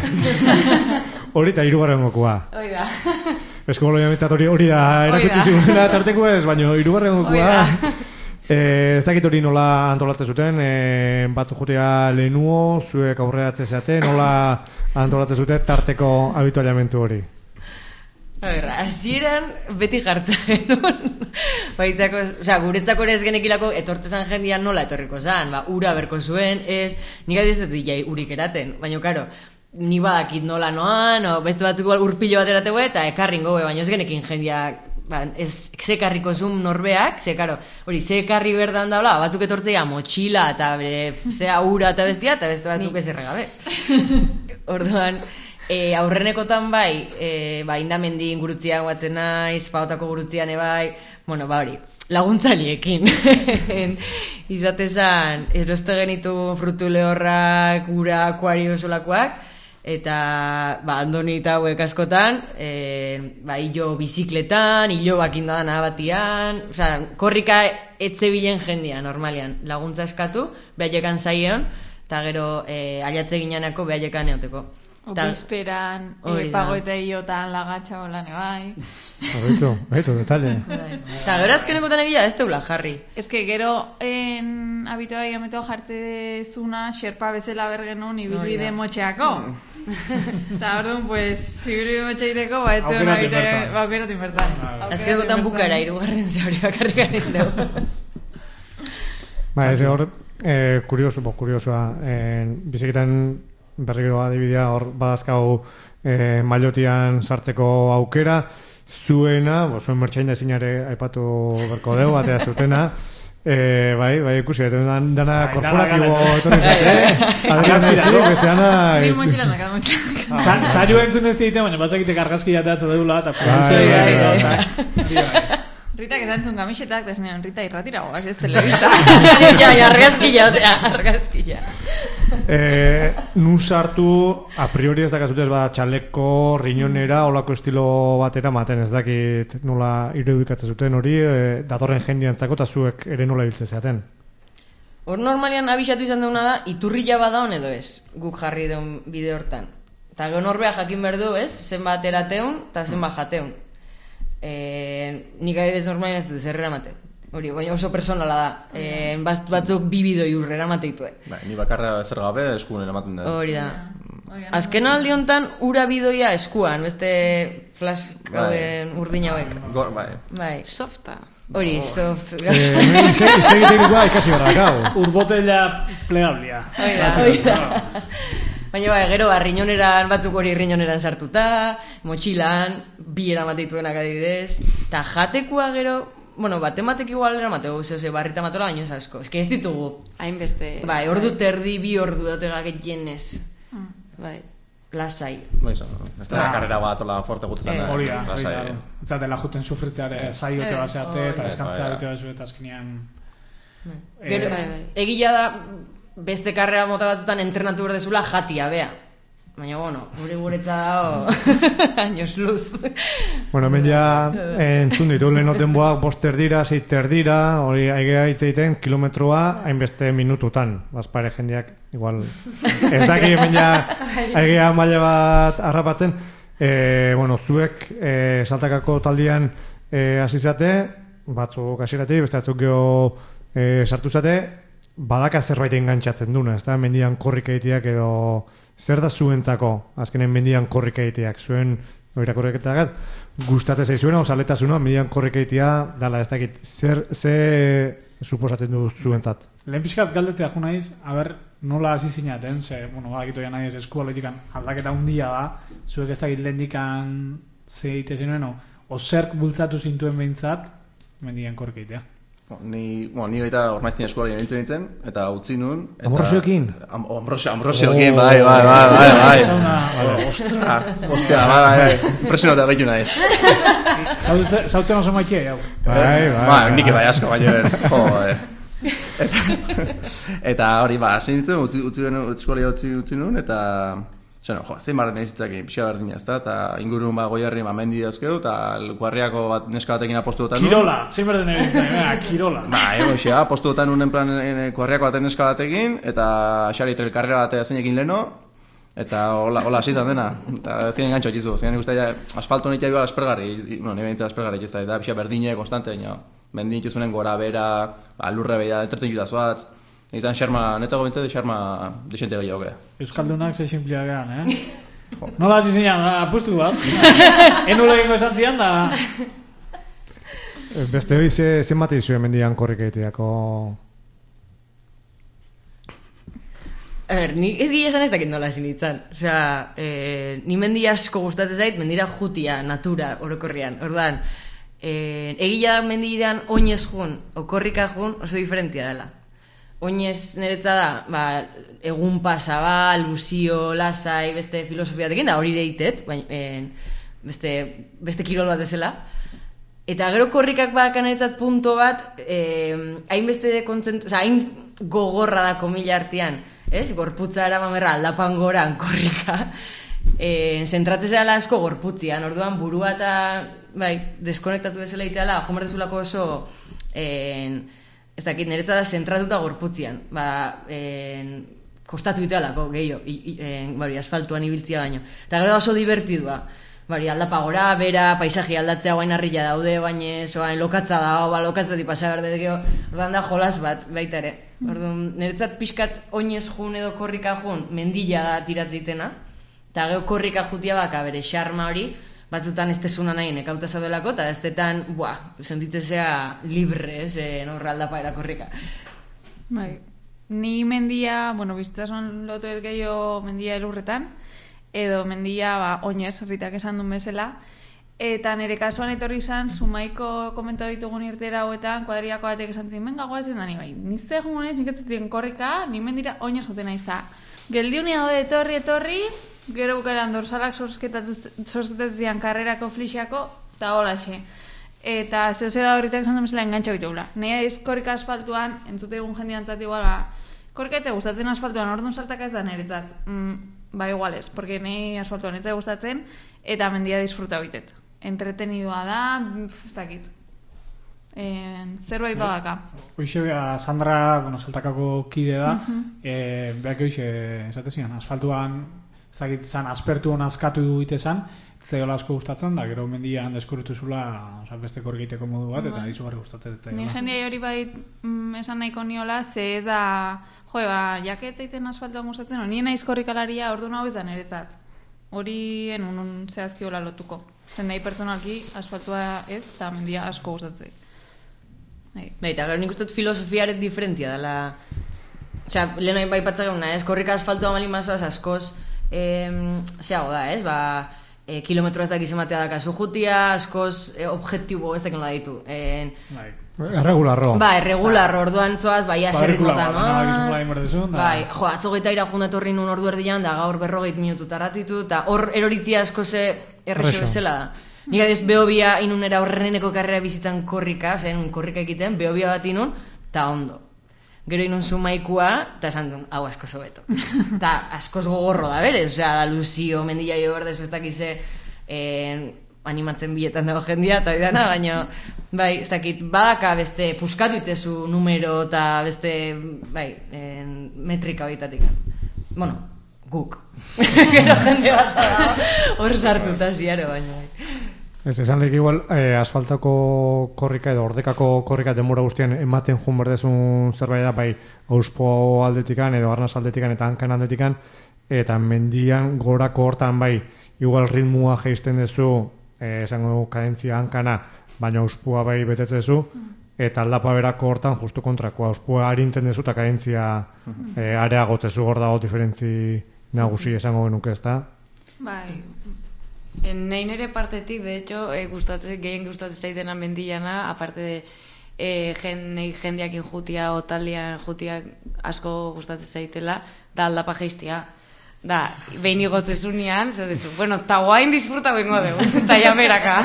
Hori eta hirugarren gokua. Hori da. Eskolo jamitat hori da erakutsi ziguna tarteko ez, baina hirugarren gokua. Eh, ez dakit hori nola antolatzen zuten, eh, batzu jutea lehenuo, zuek aurreatzen zeaten, nola antolatzen zuten tarteko habituallamentu hori. A ber, hasieran beti jartzen genuen. Baitzako, osea, guretzako ere ez genekilako etortzezan jendian nola etorriko zan, ba, ura berko zuen, ez, nik adiz ez dut jai urik eraten, baina, karo, ni badakit nola noan, o beste batzuk urpilo bat erategue, eta ekarrin gobe, baina ez genekin jendia, ba, ez zekarriko zuen norbeak, ze, karo, hori, zekarri berdan daula, batzuk etortzea motxila, eta bere, zea ura eta bestia, eta beste batzuk ez erregabe. Orduan, E, aurrenekotan bai, e, ba, indamendi ingurutzian guatzen naiz, paotako gurutzian ebai, bueno, ba hori, laguntzaliekin. Izatezan, eroste genitu frutu lehorrak, ura, akuario solakoak, eta ba, andoni eta hauek askotan, e, ba, hilo bizikletan, hilo bakindadan abatian, oza, korrika etzebilen jendia, normalian, laguntza eskatu, behaiekan zaion, eta gero e, aliatze gineanako behaiekan eoteko. Obisperan, eh, pagoeta iotan lagatxa holan, bai. Horretu, horretu, detale. Eta gero azkenekotan egia ez teula jarri. Ez que gero en habitoa egiameto jartzezuna xerpa bezala bergenun ibilbide motxeako. Eta orduan, pues, ibilbide motxeiteko, ba, etzen aukeratin bertan. Azkenekotan bukara, irugarren zehori bakarrik ganin dugu. Ba, ez hor, kurioso, bo, kuriosoa, biziketan berriro adibidea hor badazkau eh, mailotian sartzeko aukera zuena, bo, zuen merchandisinare aipatu berko deu, batea zutena eh, bai, bai ikusi dan, dana korporatibo etorri zate Adrián Messi, beste dana mil mochilanak, cada mochilanak Zailo entzun ez dite, baina batzakite kargazki jateatza deula eta Rita, que zantzun kamisetak, desnean, Rita, irratira goaz, ez telebista. Ja, ja, argazkila, argazkila. Eh, nun sartu, a priori ez dakazutez, ba, txaleko, riñonera, olako estilo batera maten, ez dakit nola irudikatzen zuten hori, eh, datorren jendiantzako, eta zuek ere nola ibiltzen zeaten. Hor normalian abisatu izan deuna da, iturrila bada hon edo ez, guk jarri deun bide hortan. Eta gero norbea jakin berdu, ez, zenbat erateun, eta zenbat jateun. Eh, nik adibidez normalean ez dut zerrera maten. Hori, baina oso personala da. Eh, batzuk bi bidoi urrera mateitue. Bai, ni bakarra zer gabe eskuen eramaten da. Hori da. Azken aldi honetan ura bidoia eskuan, beste flash gauen urdin hauek. Gor, bai. Bai. Softa. Hori, soft. Izte egitekoa ikasi barrak hau. Urbotella plegablia. Hori da. Baina bai, gero riñoneran, batzuk hori riñoneran sartuta, motxilan, bi eramateituenak adibidez, eta jatekoa gero, bueno, bat ematek igual eramateu, zehose, barrita matola baino ez asko. Ez que ez ditugu. Hainbeste. Bai, ordu terdi, bi ordu dautega getjenez. Bai. Lasai. Bai, ez da karrera bat ola forte gutu zen. Hori da, hori da. Ez da dela juten sufritzeare, zai ote baseate, eta eskantzea ote baseate, eta azkenean... Gero, egila da, beste karrera mota batzutan entrenatu berdezula jatia, bea. Baina, bueno, gure guretza da, años luz. Bueno, hemen ja, entzun ditu, lehen otenboak bost terdira, zei terdira, hori aigea hitz egiten, kilometroa, hainbeste minututan. Bazpare jendeak, igual, ez daki hemen ja, aigea maile bat harrapatzen. E, bueno, zuek e, saltakako taldean hasi e, zate, batzuk hasiratik, beste batzuk geho e, sartu zate, badaka zerbait engantzatzen duna, ez da, mendian korrik egiteak edo... Zer da zuentzako, azkenen mendian korrik egiteak, zuen irakorreketagat, gustatzen zaizuena, osaletasuna, mendian korrik egitea, dala ez dakit, zer, ze suposatzen du zuentzat? Lehen pixkat galdetzea jo naiz, haber, nola hasi zinaten, ze, bueno, bagito ja nahi ez eskualotikan aldaketa hundia da, zuek ez dakit lehen dikan ze egite zenuen, o zerk bultzatu zintuen behintzat, mendian korrik egitea. Ni, bueno, ni baita ormaiztin eskualien nintzen nintzen, eta utzi nun... Amorosioekin? Amorosioekin, bai, bai, bai, bai, bai. Ostra, ostia, bai, bai, impresionata gaitu nahiz. Zauten oso maitea, jau. Bai, bai. Ba, nik bai asko, baina, jo, eta hori, ba, hasi nintzen, eskualia utzi nun, eta... Zeno, jo, zein barren egizitzak pixia berdina, ez da, eta ingurun ba, goiarri ma mendi dazkeu, eta guarriako bat neska batekin apostu dutan nun. Kirola, zein barren egizitzak, kirola. Ba, ego, xea, apostu dutan nun en plan guarriako baten neska batekin, eta xari trelkarrera batea zeinekin leno, eta hola, hola, hasi izan dena, eta ez ginen gantxo egizu, ez ginen guztia, asfalto nitia bioa aspergarri, bueno, nire bintzen aspergarri egizta, eta pixia berdine, konstante, baina, mendi nituzunen gora, bera, lurre beida, entreten jutaz izan xarma, netzago bintzat, xarma desente gehiago. Euskaldunak ze simplia gehan, eh? Nola hasi zinean, apustu bat? Enula egingo esan zian, da... Beste hori zen bat izuen mendian korrik egiteako... A ber, ni ez gila esan ez dakit nola hasi nintzen. Osea, eh, ni mendi asko gustatzen zait, mendira jutia, natura, orokorrian. Orduan, eh, egila mendiran oinez jun, okorrika jun, oso diferentia dela. Oinez niretza da, ba, egun pasa ba, luzio, lasai, beste filosofiatekin, da hori deitet, baina, e, beste, beste kirol bat ezela. Eta gero korrikak baka niretzat punto bat, e, hain beste kontzent, oza, hain gogorra da komila artean, ez? Gorputza eramamerra aldapan goran korrika. E, zentratzea dela asko gorputzian, orduan burua eta, bai, deskonektatu bezala iteala, jomerdezulako oso... E, ez dakit, niretza da zentratuta gorputzian, ba, en, kostatu itealako, gehiago, bari, asfaltuan ibiltzia baino. Eta gero da oso divertidua, bari, aldapa gora, bera, paisaji aldatzea guain harrila daude, baina, zoain, lokatza da, ba, lokatzatik pasa berde, geho, ordan da jolas bat, baita ere. Orduan, niretzat pixkat oinez jun edo korrika jun, mendila da tiratzitena, eta geho korrika jutia baka, bere xarma hori, batzutan ez tesuna nahi nekauta zaudelako, eta ez tetan, buah, sentitzezea libre, ez, norra aldapa erakorrika. Bai, ni mendia, bueno, bizitasun lotu ez gehiago mendia elurretan, edo mendia, ba, oinez, ritak esan duen bezala, eta nire kasuan etorri izan, Zumaiko komentatu ditugun irtera hauetan, kuadriako batek esan zin, benga goazen da ni bai, nizte egunez, nik ez dut korrika, ni mendira oinez joten naiz da. Geldiunia hode etorri, etorri, gero bukaeran dorsalak sosketatzen karrerako flixiako, eta holaxe. Eta zehose da horretak esan duen bezala engantxa bitugula. Nire ez korrika asfaltuan, entzute egun jendean zati igual, ba, korrika etxe gustatzen asfaltuan, orduan saltaka ez da niretzat. Mm, ba, iguales, porque nire asfaltuan etxe gustatzen, eta mendia disfruta bitet. Entretenidua da, ez dakit. Eh, zerbait badaka. Hoxe, Sandra, bueno, saltakako kide da, uh -huh. eh, beak hoxe, esatezian, asfaltuan ezagit zan aspertu hon askatu ite zan, zegoela asko gustatzen, da gero mendian deskurritu zula, oza, beste korgiteko modu bat, eta izugarri gustatzen ez. Ni jendeai hori bait mm, esan nahiko niola, ze ez da, jo, ba, jake etzaiten asfaltoan gustatzen, no, nien naiz korrikalaria orduan hau ez da niretzat. Hori enun zehazki hola lotuko. Zen nahi pertsonalki asfaltua ez, eta mendia asko gustatzen. Bai, eta gero nik uste filosofiaret diferentia dela. Osea, lehen hori baipatza geuna, ez? Korrika asfaltua malin mazoaz askoz, eh, zeago da, ez? Ba, eh, kilometro ez dakiz ematea dakazu jutia, askoz eh, objektibo ez dakin ditu. Eh, Erregularro. Ba, erregularro, orduan zoaz, bai, aserritmota, no? Bai, jo, atzo geita ira jundatorri nun ordu erdian, da gaur berrogeit minutu taratitu, eta hor eroritzia asko ze errexo bezala da. Nik adiz, behobia inunera horreneko karrera bizitzan korrika, osea, inun korrika egiten, behobia bat inun, eta ondo. Gero inun zumaikua, eta esan duen, hau asko sobeto. Eta askoz gogorro da berez, osea, da Luzio, Mendilla jo berdez, ez dakize, eh, animatzen biletan dago jendia, eta bidana, baina, bai, ez dakit, badaka beste puskatu itezu numero eta beste, bai, en, metrika horitatik. Bueno, guk. Gero jende bat da, hor sartuta ziaro, baina, bai. Ez, esan lehik igual, eh, asfaltako korrika edo ordekako korrika denbora guztian ematen jun berdezun zerbait da, bai, auspo aldetikan edo arnaz aldetikan eta hankan aldetikan, eta mendian gorako hortan, bai, igual ritmua jeisten dezu, eh, esango kadentzia hankana, baina auspua bai betetzen dezu, eta aldapa berako hortan justu kontrakoa, auspua harintzen dezu eta kadentzia eh, areagotzezu hor dago diferentzi nagusi esango genuke ez da. Bai. Nei nere partetik, de hecho, eh, gustatzen, gehien gustatzen zaidena mendillana, aparte de eh, jen, jendeakin jutia o taldean jutia asko gustatzen zaitela, da aldapa geistia. Da, behin igotzezunean, zer dezu, bueno, ta guain disfruta bengo dugu, eta ja beraka.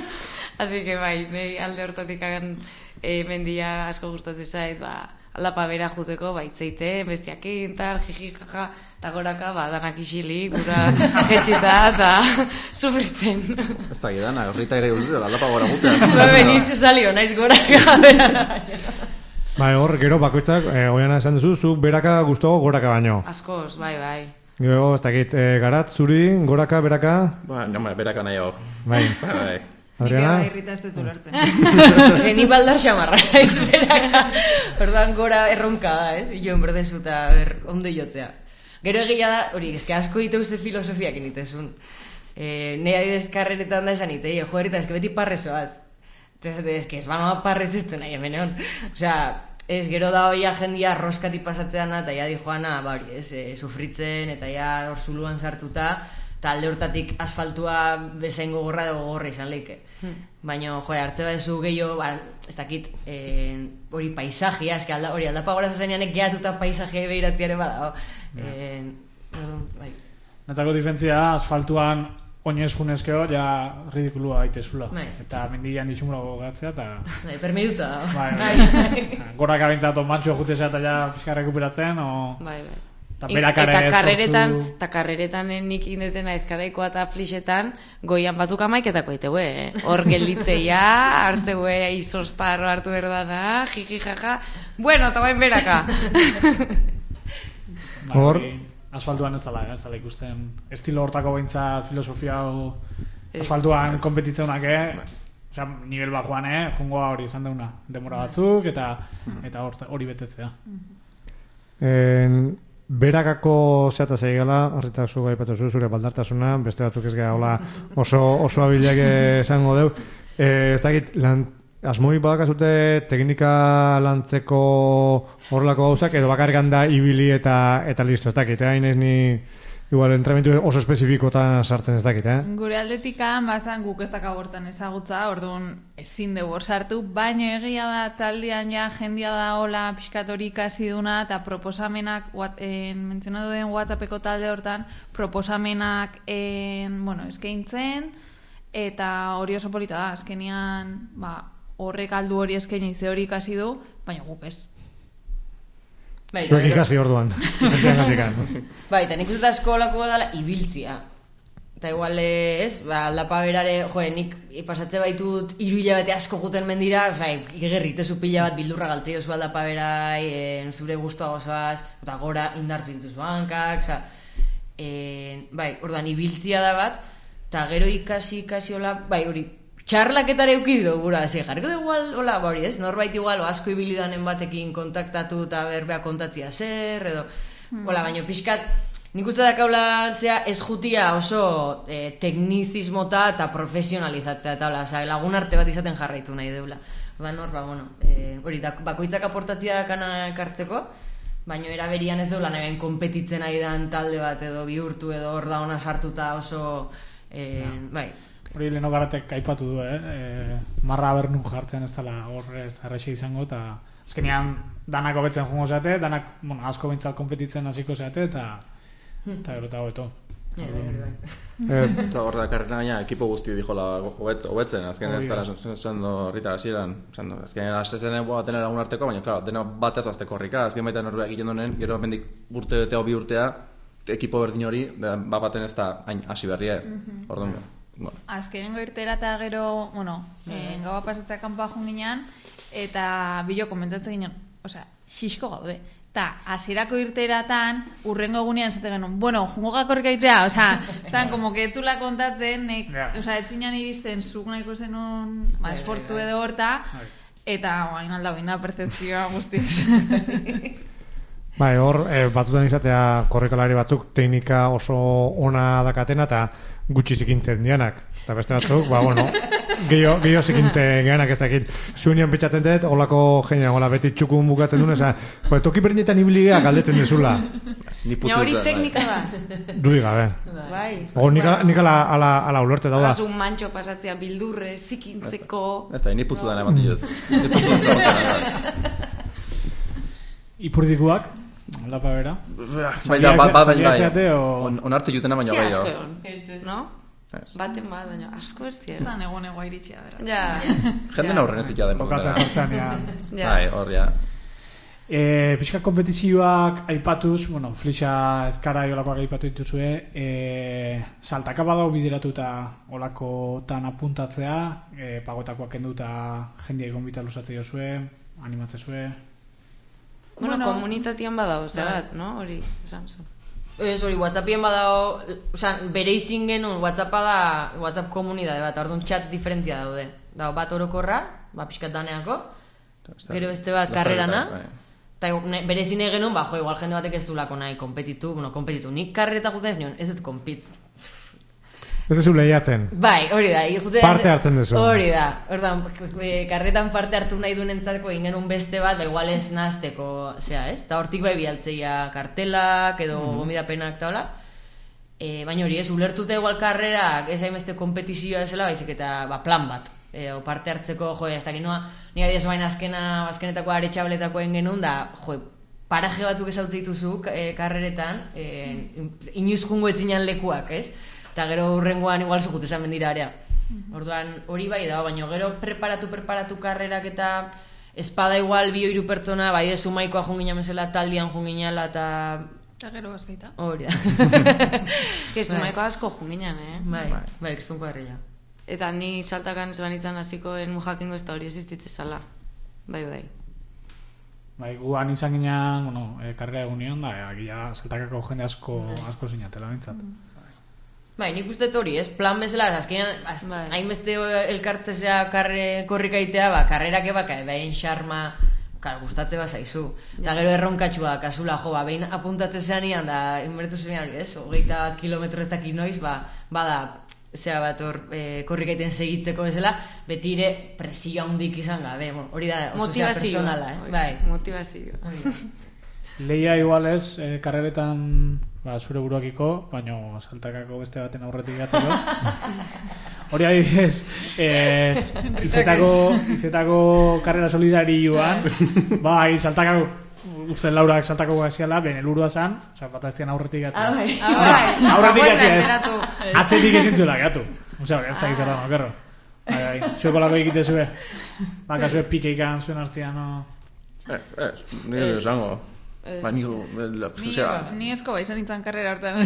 Así que bai, nei alde hortatik agan eh, mendia asko gustatzen zait, ba, aldapa bera juteko, baitzeite, bestiakin, tal, jiji, jaja, eta goraka, ba, danak isilik, gura jetxita, eta sufritzen. Ez da, gidana, horrita ere guztu, aldapa gora gutea. Ba, benitze salio, naiz goraka, bera. Bai, hor, gero, bakoitzak, eh, goiana esan duzu, zu beraka guztuago goraka baino. Askoz, bai, bai. Gero, ez dakit, eh, garat, zuri, goraka, beraka? Ba, no, beraka nahi hau. Bai. Bai. Adriana? Nik eba irrita ez dut ulertzen. Ni baldar xamarra, ez beraka. Orduan gora erronka da, ez? Joan berdezu eta ondo jotzea. Gero egia da, hori, eske asko iteuze filosofiak initezun. Eh, Nei adidez karreretan da esan ite, jo, erita, eske beti parrezoaz. Eske ez banoa parrez ezten nahi hemen egon. Osea, ez gero da hoia jendia roskati pasatzean da, eta ja di joana, ba hori, ez, e, sufritzen, eta ja hor zuluan sartuta, eta alde hortatik asfaltua bezain gogorra edo gogorra izan leike. Hmm. Baina, jo, hartze badezu gehiago, ba, ez dakit, eh, hori paisajia, eske alda, hori aldapa gora zozeneanek gehatuta paisajia behiratziare bada, eh, bai. Netzako diferentzia, asfaltuan oinez junezkeo, ja ridikulua gaitezula. Bai. Eta mendian disimula gogatzea, eta... Bai, permeduta da. Bai, bai. Gorak abintzat, mantxo jutezea eta ja pizka rekuperatzen, o... Bai, bai. Ta berakare eta karreretan, eta karreretan nik indeten aizkaraikoa eta flixetan, goian batzuk amaiketako itegue, eh? Hor gelditzeia, hartzeue izostarro hartu berdana, jiji jaja, bueno, eta bain beraka. Hor, asfaltuan ez dala, ez dala ikusten. Estilo hortako behintzat filosofia hau asfaltuan kompetitzeunak, eh? Osea, nivel bajoan, eh? Jungoa hori izan deuna, demora batzuk, eta eta hori betetzea. En... Berakako zeata zeigela, harritak zu gaipatu zu, zure baldartasuna, beste batzuk ez gara hola oso, oso abilak esango deu. E, ez dakit, lan, asmoi badakazute teknika lantzeko horrelako gauzak, edo bakarrikan da ibili eta eta listo, ez dakit, hain ez ni igual entrenamentu oso espezifikotan sartzen ez dakit, eh? Gure aldetikan, bazan guk ez dakabortan ezagutza, orduan ezin dugu hor sartu, baina egia da taldean ja jendia da hola pixkatori ikasi duna, eta proposamenak, en, mentzionatu den WhatsAppeko talde hortan, proposamenak en, bueno, eskaintzen, eta hori oso polita da, azkenian, ba, horrek aldu hori eskaini ze hori ikasi du, baina guk ez. Bai, zuek ikasi orduan. Bai, eta nik uste asko olako dela ibiltzia. Eta igual ez, ba, aldapa berare, joe, nik pasatze baitut hiru hilabete asko juten mendira, oza, igerritezu pila bat bildurra galtzei oso aldapa berai, en, zure guztua gozoaz, eta gora indartu dituzu hankak, oza, E, bai, orduan, ibiltzia da bat, eta gero ikasi, ikasi, hola, bai, hori, txarlaketara eukidu, gura, ze, jarriko dugu, hola, bori, ez, norbait igual, asko ibilidanen batekin kontaktatu eta berbea kontatzia zer, edo, mm. hola, baina pixkat, nik uste dakaula, zea, ez jutia oso eh, teknizismota eta profesionalizatzea, eta hola, oza, lagun arte bat izaten jarraitu nahi deula. Ba, nor, ba, bueno, eh, hori, da, bakoitzak aportatzia dakana ekartzeko, baina eraberian ez deula nahi konpetitzen ari dan talde bat edo bihurtu edo hor da ona sartuta oso, eh, ja. bai. Hori Leno Garatek aipatu du, eh? E, marra bernun jartzen ez dela horre ez da errexea izango, eta azkenean danak hobetzen jungo zeate, danak, bueno, asko bintzat konpetitzen hasiko zeate, eta eta gero eta hobeto. Eta horre da karrera gaina ekipo guzti dijola hobetzen, azken ez dara zendo horrita hasieran, azken aztezen boa tenera lagun arteko, baina klaro, dena bat ez azteko horrika, azken baita norbeak egiten duen, gero mendik urte eta bi urtea, ekipo berdin hori, bat baten ez da hain hasi berria, orduan, bueno. Azkenengo irtera eta gero, bueno, eh, gaua pasatzea kanpoa joan ginean, eta bilo komentatzen ginen, osea, xisko gaude. Eta, hasierako irteratan, urrengo egunean zate genuen, bueno, jungo gakorrik aitea, osea, zan, como que etzula kontatzen, nek, yeah. osea, etzinan iristen zuk nahiko zenun, ba, esfortzu edo horta, eta, bain aldau, ina percepzioa guztiz. Bai, hor, eh, batzutan izatea korrikalari batzuk teknika oso ona dakatena eta gutxi zikintzen dianak. Eta beste batzuk, ba, bueno, gehiago, gehiago zikintzen geanak ez dakit. Zuenian petxatzen dut, holako jenean, hola, beti txukun bukatzen duen, eza, jo, toki berdinetan ibiligeak galdetzen dezula. Ja, hori teknika da. Duri gabe. Bai. O, nik, nik ala, ala, ala ulerte dauda. Hagaz un mantxo pasatzea bildurre, zikintzeko... Ez da, ni putu da nahi bat diot. Ipurdikuak? Lapa bera? Bai da, bat bai, onartze jutena baino gehiago. Ez asko, no? Baten bat, baina asko ez dira. Ez da nego nego airitxea, bera. Ja. Jenden aurren ez dikia den. Bokatzen jartzen, ja. Bai, hor, ja. Pixka kompetizioak aipatuz, bueno, Flixa ezkara olakoak aipatu dituzue, saltaka badau bideratuta olakotan apuntatzea, pagotakoak kenduta jendia gonbita luzatzea jozue, animatzezue. Bueno, bueno, komunitatian badao, zerat, no? Hori, esan, esan. Ez, hori, WhatsAppien badao, osan, bere izin genuen, WhatsAppa da, WhatsApp komunidade bat, orduan chat diferentzia daude. Dau, bat orokorra, ba, pixkat daneako, gero beste bat karrerana, eta bere izin genuen, ba, jo, igual jende batek ez du lako nahi, kompetitu, bueno, kompetitu, nik karrereta juten ez nion, ez ez kompit. Ez dezu lehiatzen. Bai, hori da. Parte hartzen dezu. Hori da. Ordan, karretan parte hartu nahi duen entzateko ingen un beste bat, ba, igual ez nazteko, zera, ez? Ta hortik bai bialtzeia kartelak edo mm-hmm. gomidapenak eta hola. E, baina hori ez, ulertuta igual karrerak ez hainbeste kompetizioa ezela, baizik eta ba, plan bat. E, o parte hartzeko, jo, ez dakit noa, nire adiaz baina azkena, azkenetako aretxabletako genuen, da, jo, paraje batzuk ezautze dituzu e, karreretan, e, inoiz jungo etzinan lekuak, ez? Eta gero urrengoan igual zukut esan mendira area. Orduan hori bai da, baina gero preparatu, preparatu karrerak eta espada igual bi hiru pertsona, bai ez sumaikoa jungina mesela, taldian junginala eta... Eta gero bazkaita. Hori da. Ez que sumaiko asko junginan, eh? Bai, bai, kristunko herria. Eta ni saltakan ez banitzan hasikoen mujakingo ez da hori existitze zala. Bai, bai. Bai, guan izan ginean, bueno, e, karrera egun da, agia saltakako jende asko, asko zinatela bintzat. Bai, nik uste hori, ez? Plan bezala, azkenean, hainbeste elkartzea karre korrikaitea, ba, karrerak ebaka, behin xarma, kar, gustatze bat zaizu. Eta gero erronkatxua, kasula, jo, ba, behin apuntatze zean da, inbertu zuen hori, ez? Hogeita bat kilometro ez dakit noiz, ba, bada, zera bat hor, e, korrikaiten segitzeko bezala, beti ere presioa hundik izan gabe, hori da, oso zera personala, eh? Bai. Motivazio. Leia igualez, eh, karreretan ba, zure buruakiko, baina saltakako beste baten aurretik gatzeko. Hori adibidez, eh, izetako, izetako karrera solidarioan, bai, saltakako, uste Laurak saltakako gaziala, ben elurua zan, oza, bat aztian aurretik gatzeko. Ah, bai, ah, bai. Aurretik gatzea ez, atzetik ezin zuela gatu. Oza, ez da gizarra, no, gerro. Bai, bai, zueko lako ikite zue. Baka zue pike ikan zuen artian, no. Eh, eh, nire esango. Ba, nio, ni esko bai izan nintzen karrera hartan.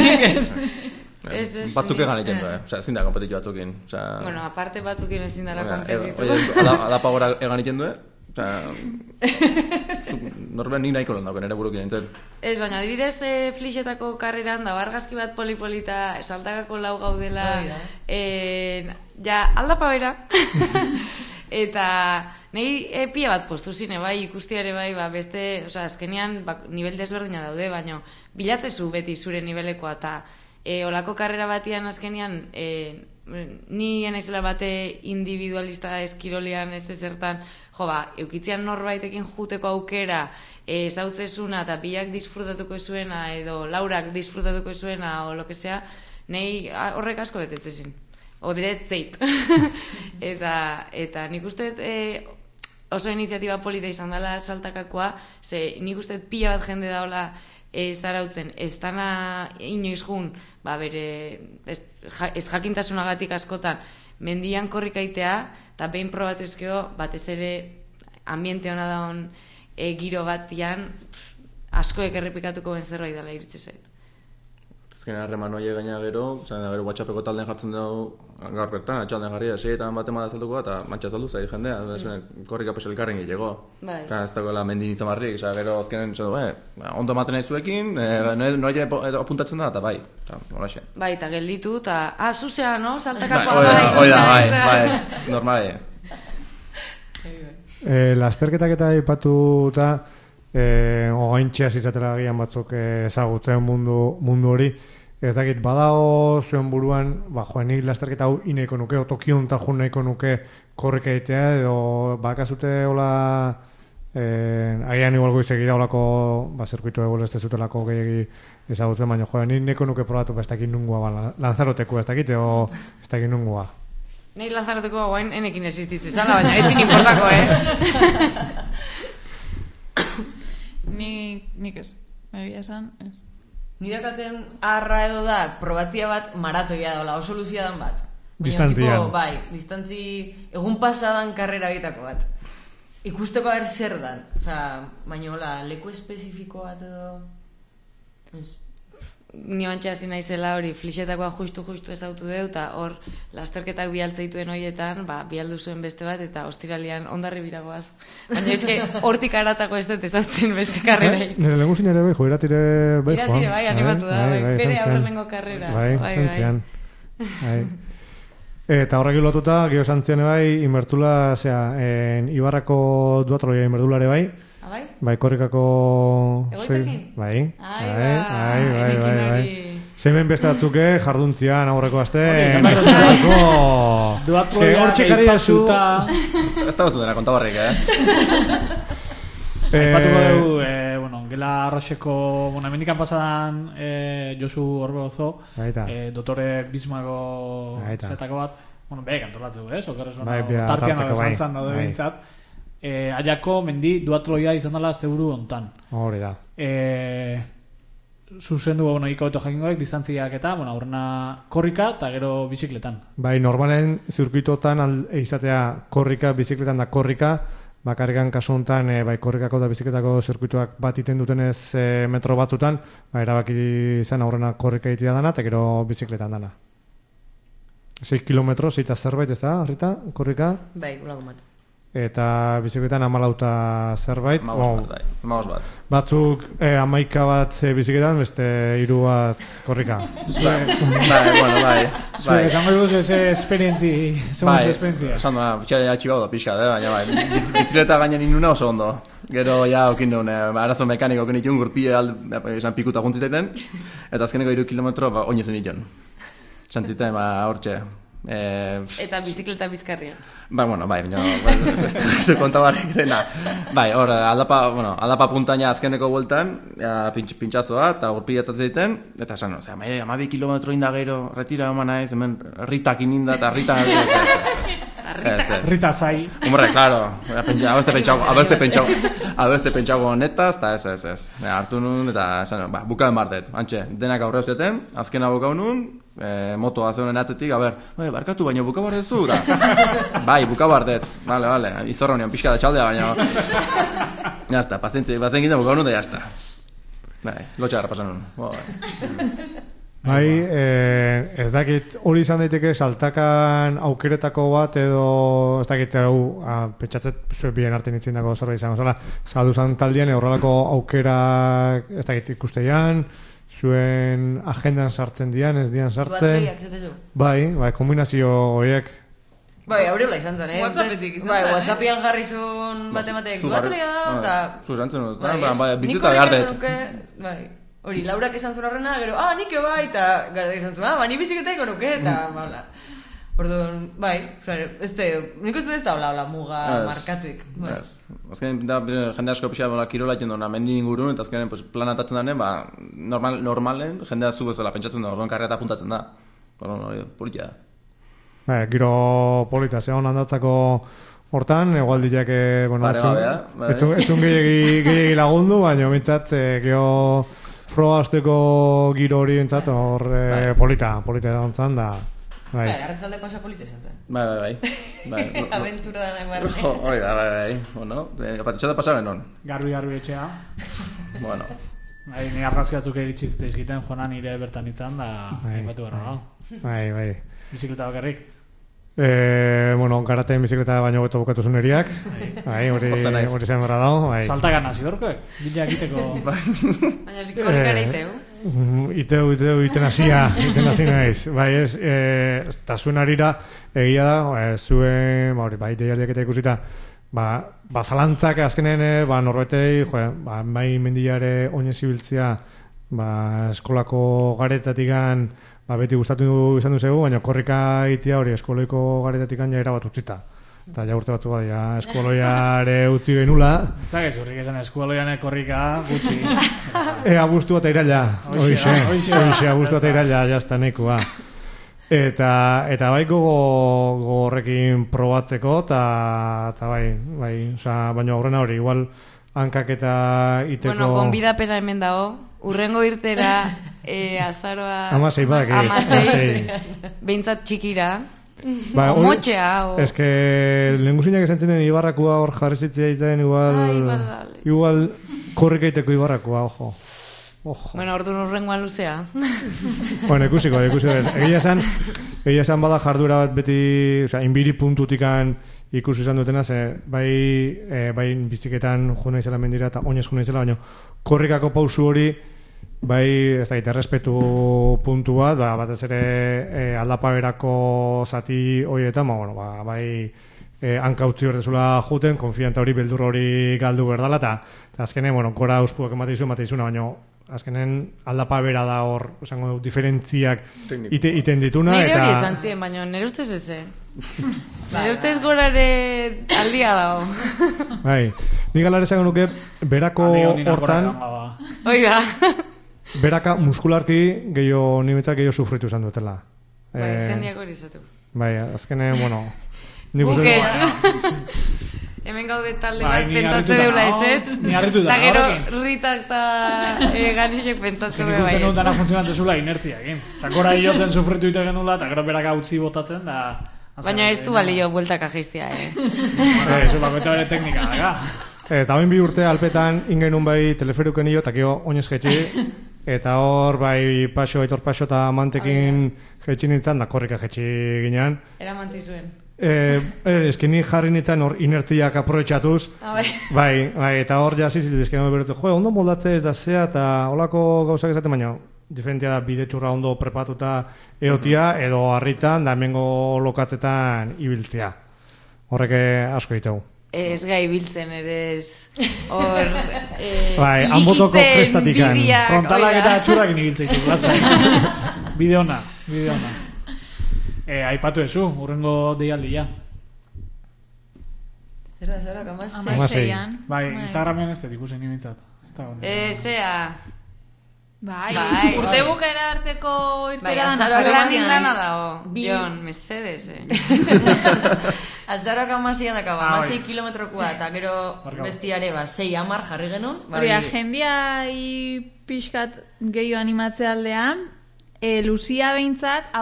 Batzuk egan egin du, eh? Osa, ezin da kompetitu batzukin. Bueno, aparte batzukin ezin dara kompetitu. Oie, alapa gora egan egin du, Osea, norben nik nahiko lan dauken, ere burukin nintzen. Ez, baina adibidez e, flixetako karreran da argazki bat polipolita, saltakako lau gaudela, e, ja aldapa bera, eta nahi e, pia bat postu zine, bai, ikustiare bai, ba, beste, osea, azkenean, ba, nivel desberdina daude, baina bilatzezu beti zure nivelekoa, eta e, olako karrera batian azkenean, e, ni naizela bate individualista eskirolean ez ezertan, jo ba, eukitzean norbaitekin juteko aukera ezautzezuna eta biak disfrutatuko zuena edo Laurak disfrutatuko zuena o lo que sea, nahi horrek asko betetzezin. O betetzeit. eta, eta nik uste e, oso iniziatiba polita izan dela saltakakoa, ze nik uste pila bat jende daola ez zarautzen, ez dana inoiz jun, ba bere, ez, ja, ez jakintasunagatik askotan, mendian korrikaitea, eta behin probatu ezkeo, batez ere ambiente hona daun e, giro batian, askoek errepikatuko ben zerbait dela iritsi zait. Azken harreman horiek gaina gero, zan gero WhatsAppeko talden jartzen dugu gaur bertan, atxalden jarria, seietan bat emada saltuko eta mantxa saldu zai jendea, mm. korrika pues elkarren gilego. Bai. Eta ez dagoela mendin itzamarrik, oza, gero azkenen, zan, eh, ondo ematen nahi zuekin, eh, noia apuntatzen da, eta bai, eta horaxe. Bai, eta gelditu, eta, ah, zuzea, no? Saltakakoa, bai. bai, Oida, bai, bai, normal. Eh, lasterketak eta ipatuta, eh, ogaintxea zizatela gian batzuk ezagutzen mundu, mundu hori, ez dakit, badago zuen buruan, ba, joan nik lasterketa hau ineiko nuke, o Tokion eta jun nahiko nuke korrika egitea, edo bakazute hola, eh, agian igual goizegi da holako, ba, zirkuitu egual ez dezutelako gehiagi ezagutzen, baina joan nik nahiko nuke probatu, ba, ez dakit nungua, ba, Lanzaroteko ez dakit, o ez dakit nungua. Nei Lanzaroteko guain enekin existitzen zala, baina etzin importako, eh? Nik, nik ez, egia esan, ez. Nidakaten arra edo da, probatzia bat maratoia daula, oso luzia dan bat. Distantzian. Bai, distantzi egun pasadan karrera egitako bat. Ikusteko haber zer dan. Osa, baina hola, leku espezifiko bat edo... Ez. Ni bantxa hasi naizela hori flixetakoa justu-justu ezautu deu, eta hor lasterketak bialtzeituen horietan, ba, bialdu zuen beste bat, eta ostiralian ondarri biragoaz. Baina eske hortik aratako ez dut ezautzen beste karrera. Nire lenguzin ere bai, jo, iratire bai, iratire bai, animatu da, bai, bere aurrenengo karrera. Bai, zantzian. Bai. Eta horrek lotuta, geho zantzian bai, inbertula, zera, Ibarrako duatroia inbertulare bai, Bai? Bai, korrikako... Egoitekin? Bai, Ai, bai, bai, bai, bai, bai. Zemen beste batzuke, jarduntzian, aurreko azte... Duatroia eipatuta... Ez da gozut dena kontabarrik, eh? Aipatuko dugu, eh, bueno, gela arroxeko... Bueno, emendikan pasadan eh, Josu Orbegozo, eh, dotore Bismago zetako bat, bueno, behe kantolatzeu, eh? Sokerrez, bueno, tartian zantzan daude bintzat. Eh, Aiako mendi duatroia izan dela azte buru ontan. Hori da. Eh, zuzendu, bueno, ikabeto jakingoek, distantziak eta, bueno, aurrena korrika eta gero bizikletan. Bai, normalen zirkuitotan izatea korrika, bizikletan da korrika, bakarrikan kasu honetan, e, bai, korrikako da bizikletako zirkuituak bat iten dutenez e, metro batzutan, ba, erabaki izan aurrena korrika egitea dana, eta gero bizikletan dana. sei kilometro, zeita zerbait, ez da, Rita, korrika? Bai, gulago bat. Eta bizikletan amalauta zerbait. Maos bat, bai, maos bat. Batzuk eh, amaika bat eh, bizikletan, beste hiru bat korrika. Bai, bai, bueno, bai. Zue, esango dugu eze esperientzi, zegoen zu esperientzia. Esan da, bitxea ja txibau da pixka, eh? Baina bai, bizikleta gainen inuna oso ondo. Gero, ja, okin duen, eh, arazo mekaniko okin itun, gurpile esan pikuta juntziteten, eta azkeneko iru kilometro, ba, oinezen itun. Santziten, ba, hortxe. Eh, eta bizikleta bizkarria. Bai, bueno, bai, baina ez ez ez kontabarrik dena. Bai, hor aldapa, bueno, aldapa puntaina azkeneko bueltan, ja pintx, pintxazoa eta gurpiletatzen egiten, eta esan, osea, mai hamabi kilometro inda gero retira eman naiz, hemen ritak ininda eta rita ez ez. Rita zai. Hombre, claro, a beste pentsago, a beste pentsago, a beste pentsago netaz, eta ez ez ez. Hartu nun eta esan, ba, bukaen bartet. Antxe, denak aurreu zuten, azkena bukau nun, E, motoa zeunen atzetik, a ber, bai, barkatu, baina buka bardezu, da. Bai, buka bardet, bale, bale, izorra union, pixka da txaldea, baina... Jazta, pazientzi, bazen gintzen buka honun da, jazta. Bai, lotxagarra pasan nun. Bai. Bai, eh, ez dakit hori izan daiteke saltakan aukeretako bat edo ez dakit hau ah, pentsatzet zuek bien artean itzin dago zerbait izango zela saldu zan taldean horrelako aukera ez dakit ikusteian zuen agendan sartzen dian, ez dian sartzen bai, bai, kombinazio horiek bai, aurrela izan zen, eh? Whatsappetik izan bai, zen, Whatsappian jarri zuen bate batek duatria da, eta... Zu zantzen duz, bai, bai, bizita gardet. Bai, hori, Laurak esan zuen horrena, gero, ah, nik bai, eta gardet esan zuen, ah, ba, ni biziketaiko nuke, eta, bala. Orduan, bai, ez te, nik uste ez da hola, hola, muga markatuik. Azkenean, da, jende asko pixa kirola iten duena mendi ingurun, eta azkenean pues, planatatzen danen, ba, normal, normalen, jendea zu bezala pentsatzen da, orduan karreta apuntatzen da. Orduan, politia da. Ba, giro polita, zegoen handatzako hortan, egualdiak, bueno, etzun gehiagi lagundu, baina mintzat, geho froa hasteko giro hori mintzat, hor polita, polita da ontzan, da... Bai, arratzalde pasa polita esan zen. Bai, bai, bai. Aventura da nagoarne. Hori da, bai, bai. Bueno, patxata pasa benon. Garbi-garbi etxea. Bueno. Bai, nire arrazkiatzuk eritxizte izkiten jona nire bertan itzan, da... Batu gara gau. Bai, bai. Bizikleta bakarrik. Eh, bueno, garateen bizikleta baino beto bukatu zuneriak. Bai, hori hori zen berra dago, bai. Saltakan hasi horkoek, bila egiteko. Baina zik korrikara iteu. Iteu, iteu, iten hasia, iten hasi naiz. Bai, ez, eh, eta zuen arira, egia da, zuen, hori, bai, deialdiak eta ikusita, ba, ba zalantzak azkenen, ba, norbetei, jo, ba, bai mendiare oinez ibiltzea, ba, eskolako garetatikan, ba, beti gustatu izan duzegu, baina korrika itia hori eskoloiko garetatik ja erabat utzita. Eta ja urte batzu bat, ja eskoloiare utzi genula. Zagez, urrik esan eskoloiane korrika gutxi. E, abuztu bat iraila. Hoixe, hoixe, abuztu bat iraila, jazta nekoa. Eta, eta bai gogo horrekin probatzeko, eta bai, bai, oza, baina aurrena hori, igual hankak eta iteko... Bueno, konbidapena hemen dago. Urrengo irtera, eh, azaroa... Amasei badak, eh? Amasei. Behintzat txikira. Ba, o motxea, o... Ez que lehen guzinak esan zinen ibarrakua hor jarrizitzea egiten, igual... Ah, igual, igual korrikaiteko ibarrakua, ojo. Ojo. Bueno, orduan urrengoan luzea. Bueno, ikusiko, ikusiko. Egia esan, egia esan bada jardura bat beti, osea, inbiri puntutikan ikusi izan dutena, ze bai, e, bai biziketan jo naizela mendira eta oinez jo naizela, baina korrikako pausu hori, bai, ez da, errespetu puntu bat, ba, batez ere e, aldapaberako zati horietan, ba, bueno, ba, bai, e, hanka utzi berdezula juten, konfianta hori, beldur hori galdu berdala, eta azkenen, bueno, gora auspuak emateizu, emateizuna, baina azkenen aldapabera da hor, esango, diferentziak ite, iten dituna. Nire hori esan zien, baina nire ustez eze. Nire ustez gorare aldia dago. Bai, nik alare esango nuke, berako hortan, oida, beraka muskularki gehiago, nimetzak gehiago sufritu izan dutela. Bai, jendiak hori izatu. Bai, azkenen, bueno, nik uste... Guk ez. Hemen gaude talde bat pentsatze deula ezet. Eta gero ritak eta ganixek pentsatze beha bai. Nik uste nuen dana funtzionatzen zula inertzia egin. Eta gora hilotzen sufritu ite genula, eta gero berak utzi botatzen, da... Baina ez du balio bueltaka geiztia, eh? Ez, bako eta bere teknika, daga. Eta bain bi urte alpetan ingenun bai teleferuken hilo, eta kio oinez jetxi, eta hor bai paso, aitor paso eta mantekin jetxi nintzen, da korrika jetxi ginean. Eraman zizuen. Eh, eh, eski ni jarri nintzen hor inertziak aprobetxatuz. Ah, bai. Bai, bai, eta hor jazizit, eski nahi berretu, jo, ondo moldatze ez da zea, eta holako gauzak ezaten, baina diferentia da bide txurra ondo prepatuta eotia, edo harritan, da hemengo lokatzetan ibiltzea. Horrek asko ditugu. Ez gai biltzen ere ez hor eh, bai, hanbotoko prestatikan. Frontalak eta txurrak inibiltzeitu, lasai. Bide ona, bide ona. Eh, aipatu ezu, urrengo deialdia. Zerra, zerra, kamasei. Amaseian. Bai, Instagramen ez tetik usen nintzat. Eh, zea... Bai, bai, urte bukera arteko irtera bai, dana. Bai, lana dago. Jon, mesedes, eh. Azaroak amaseian daka, ba, amasei kilometrokoa, eta gero bestiare, ba, sei amar jarri genuen. Hori, agendia pixkat gehiago animatze aldean, e, Lucia behintzat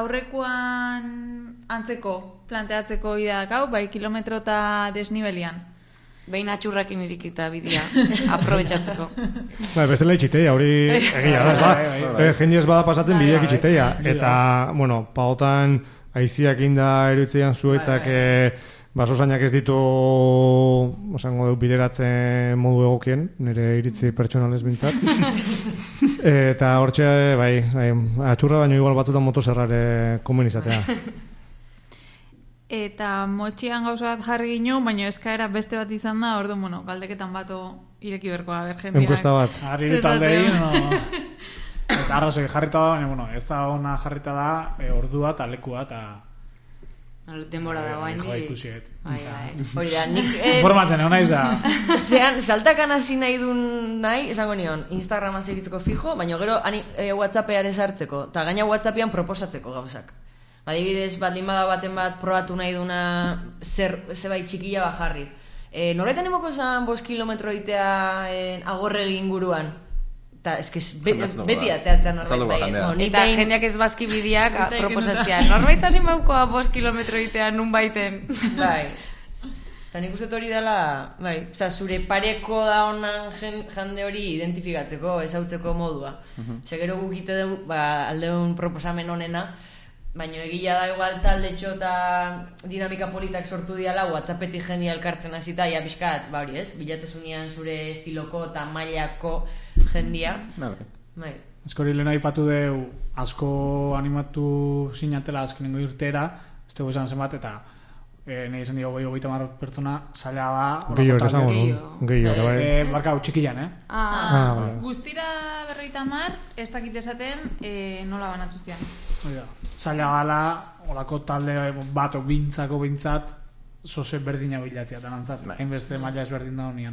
aurrekoan antzeko planteatzeko idea dakau, bai kilometro eta desnibelian. Behin atxurrakin irikita bidea, aprobetxatzeko. Ba, bestela itxiteia, hori egia da, ez ba. Jende ez bada pasatzen bideak itxiteia. Eta, bueno, pagotan aiziak inda erutzean zuetzak basosainak ez ditu osango bideratzen modu egokien, nire iritzi pertsonalez bintzat. Eta hortxe, bai, bai, atxurra baino igual batzutan motoserrare komen izatea. Eta motxian gauza bat jarri gino, baina eskaera beste bat izan da, ordu, bueno, galdeketan bato ireki berkoa, ber, jendeak. Enkuesta bat. Harri bitaldei, no... Ez arrazoi jarrita da, baina, bueno, ez da ona jarrita da, e, ordua eta lekua eta... Denbora da, guain di... Joa ikusiet. Bai, bai. Hori da, nik... Informatzen, egon naiz da. Zean, saltakan hasi nahi duen nahi, esango nion, Instagrama segitzeko fijo, baina gero ani, e, WhatsAppeare sartzeko, eta gaina WhatsAppean proposatzeko gauzak. Adibidez, bat limada baten bat probatu nahi duna zer, zebait txikila bajarri. E, Norretan emoko esan bost kilometro itea e, agorregi inguruan. Eta eskiz, be, beti ateatzen norbait bai. No, eta behin... jendeak ez bazki bideak proposatzea. Norbaitan emaukoa bost kilometro itea nun baiten. Bai. Eta nik uste hori dela, bai, oza, zure pareko da honan jende hori identifikatzeko, ezautzeko modua. Uh-huh. Segero gukite dugu, ba, aldeun proposamen honena, baina egia da igual taldetxo eta dinamika politak sortu diala WhatsAppetik jendia elkartzen hasita, ja pixkat, ba hori ez, bilatzezunean zure estiloko eta mailako jendia. Bai. Eskori lehen aipatu deu, asko animatu sinatela azkenengo urtera, ez dugu esan zenbat, eta e, nahi esan digo gehiago gaita marrot pertsona zaila da... Gehiago, esan gono. Gehiago, bai. E, barka, txikian, eh? Ah, ah bai. Guztira berroita mar, ez dakit esaten e, nola banatu zian. Oida, zaila gala, olako talde bat o bintzako bintzat, zoze berdina bilatzea, eta nantzat, hainbeste maila ezberdin da honian.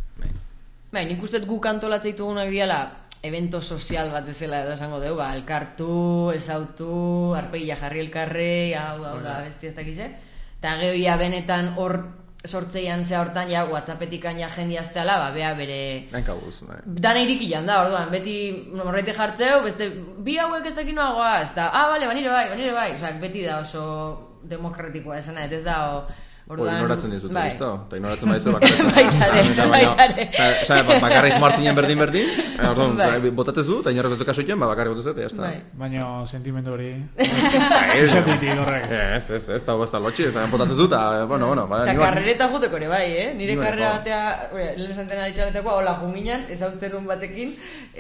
Bai, nik uste gu kantolatzeitugunak diala, evento sozial bat bezala edo esango dugu, ba, elkartu, esautu, arpegia jarri elkarre, hau, hau da, besti ez dakize. Eta gehoia benetan hor sortzeian zea hortan, ja, WhatsAppetikan ja jendia azteala, ba, bea bere... Nankabuz, nahi. Dana irikilan da, orduan, beti horreite jartzeu, beste, bi hauek ez dakit noagoa, ez da, ah, bale, banire bai, banire bai, osak, beti da oso demokratikoa esana, ez da, o... Orduan, ignoratzen dizut, bai. listo? Eta ignoratzen baizu bakarrik. Baitare, baitare. Osa, bakarrik martzinen berdin-berdin, orduan, botatezu, eta inorrek ez du kaso itxen, bakarrik botatzete, jazta. Baina, sentimendu hori... Esatetik horrek. Ez, ez, ez, eta ez da lotxi, eta botatezu, eta, bueno, bueno... Eta karrereta juteko ere bai, eh? Nire karrera batea, lehen esanten ari txaletako, hola junginan, ezautzerun batekin,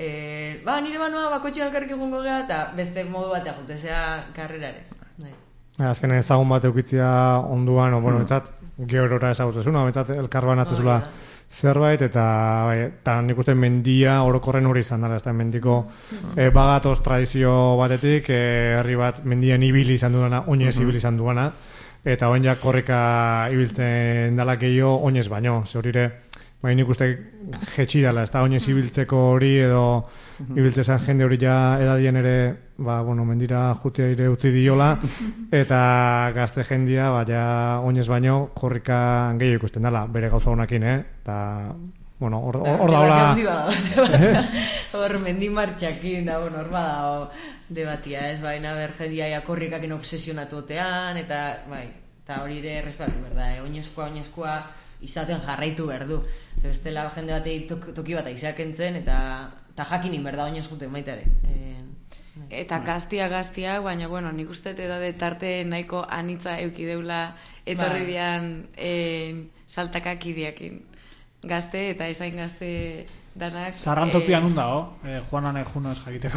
ba, nire banua bakotxe alkarrik egungo geha, eta beste modu batea jutezea karrerare. Azken ezagun bat eukitzia onduan, o, bueno, etzat, georora ezagutzezuna, etzat, elkarban atzezula zerbait, eta, bai, eta nik uste mendia orokorren hori izan dara, ez da, mendiko e, bagatoz tradizio batetik, e, herri bat mendian ibili izan duena, oinez ibili izan duena, eta oin jak korrika ibiltzen dala gehiago, oinez baino, ze horire, bai, nik uste jetxi dala, ez da, oinez ibiltzeko hori, edo ibiltzezan jende hori ja edadien ere, ba, bueno, mendira jutia ire utzi diola, eta gazte jendia, ba, ja, oinez baino, korrika gehiago ikusten dela, bere gauza honakin, eh? Eta, bueno, hor da hola... Hor, mendi martxakin, da, bueno, hor bada, debatia, ez, baina, ber, jendia ja korrikakin obsesionatu otean, eta, bai, eta hori ere respetatu, berda, eh? Oinezkoa, oinezkoa, izaten jarraitu behar du. Zebestela jende batei toki bat aizeak entzen, eta, eta jakinin berda oinez juten baita ere. E, eta gaztia gaztia, baina, bueno, nik uste edade tarte nahiko anitza eukideula etorri dian e, saltakak ideakin. Gazte eta ezain gazte danak... Zarrantopian hunda, ho? Eh, Juanan ejuno ez jakiteko.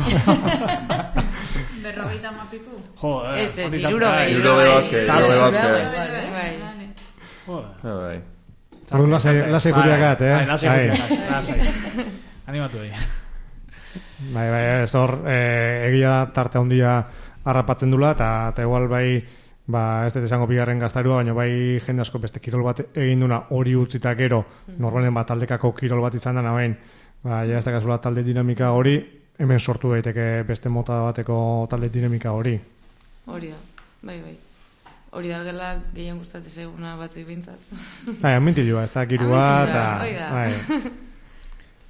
Berrogeita mapiku? Jo, eh, ez, ez, irurogei. Irurogei bazke, irurogei bazke. Bai, bai. Orduan lasei kuriakat, eh? Bai, lasei kuriakat, lasei. Animatu egin. Bai, bai, ez hor, egia tarte handia harrapatzen dula, eta igual bai, ba, ez dut esango bigarren gaztarua, baina bai jende asko beste kirol bat egin duna hori utzita gero, normalen bat taldekako kirol bat izan da nabain, ba, ja ez da kasula talde dinamika hori, hemen sortu daiteke beste mota bateko talde dinamika hori. Hori da, bai, bai. Hori da gela gehien gustatzen zeguna batzui bintzat. Bai, amintilua, ez da kirua, eta...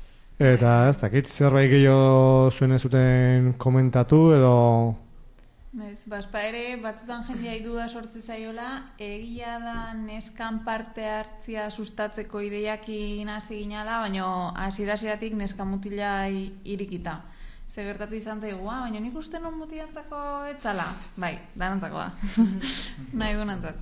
Eta ez dakit zerbait gehiago zuen ez zuten komentatu, edo... Ez, baspa ere, batzutan jendea iduda sortze zaiola, egia da neskan parte hartzia sustatzeko ideiakin hasi ginala, baina hasiera-hasieratik neska mutila irikita. Ze gertatu izan zaigu, baina nik uste non mutilantzako etzala. Bai, danantzako da. Nahi gunantzat.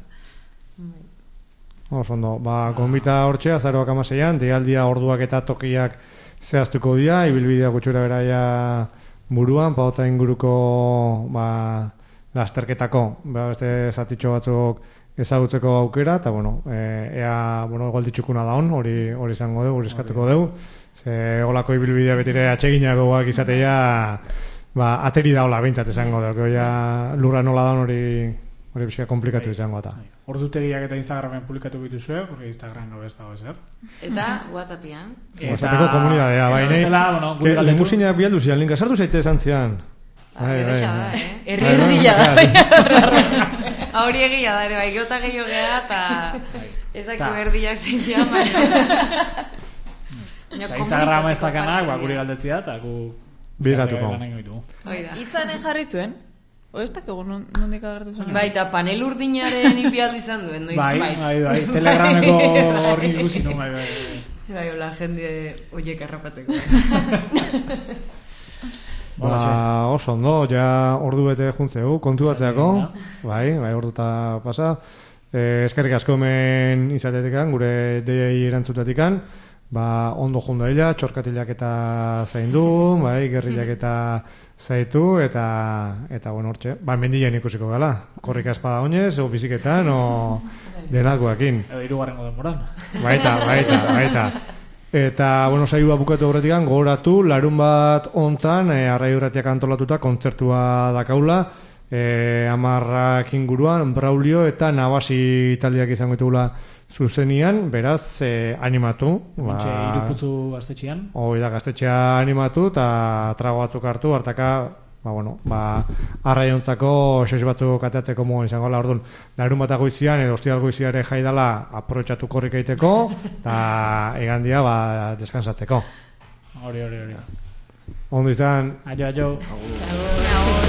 Oso ondo, ba, gonbita hortxe, azaroak amaseian, deialdia orduak eta tokiak zehaztuko dira, ibilbidea gutxura beraia buruan, pauta inguruko ba, lasterketako, ba, beste zatitxo batzuk ezagutzeko aukera, eta bueno, e, ea, bueno, igual ditxukuna da hon, hori hori izango dugu, hori eskatuko dugu, ze olako ibilbidea betire atseginagoak izatea, ba, ateri da hola, bintzat izango dugu, ja lurra nola da hori hori bizka komplikatu izango eta. Ordutegiak eta Instagramen publikatu bituzue, porque Instagram no ez dago ezer. Eta WhatsAppian. WhatsAppeko komunidadea, bai, nahi, limusinak bialdu zian, linka sartu zaite esan zian. Erresa da, eh? Erri-erria da. Hori egia da, ere, bai, geota gehiago geha, eta ez daki berdiak zeitea, baina. Instagrama ez dakanak, ba, guri galdetzia, eta gu... Biratuko. Itzanen jarri zuen? O ez dakigu nondik agertu zen? Bai, eta panel urdinaren ipialdi izan duen, noiz? Bai, bai, bai, telegrameko horri ikusi no, bai, bai. Bai, hola, jende oiek arrapatzeko. Ba, oso ondo, ja ordu bete juntzeu, kontu batzeako, bai, bai, orduta pasa. Eh, eskerrik asko hemen izatetekan, gure deiei erantzutetikan, ba, ondo junda ella, txorkatilak eta zaindu, bai, gerrilak eta zaitu, eta, eta bueno, hortxe, ba, mendilean ikusiko gala, korrika espada oinez, o biziketan, o denakoakin. Edo irugarrengo denboran. Baita, baita, baita. Eta, bueno, saioa bukatu horretik gogoratu, larun bat ontan, e, Arraio Irratiak antolatuta, kontzertua dakaula, e, amarrak inguruan, Braulio eta Nabasi taldeak izango ditugula zuzenian, beraz, eh, animatu. Ontxe, ba, iruputzu gaztetxean. Hoi da, gaztetxea animatu, eta trago batzuk hartu, hartaka, ba, bueno, ba, arraiontzako xox batzuk ateatzeko moan izango la, orduan, larun bat agoizian, edo ostial goizia ere jaidala, aprobetxatu korrik egiteko, eta egandia, ba, deskansatzeko. Hori, hori, hori. Ondo izan. Aio, aio. Agur.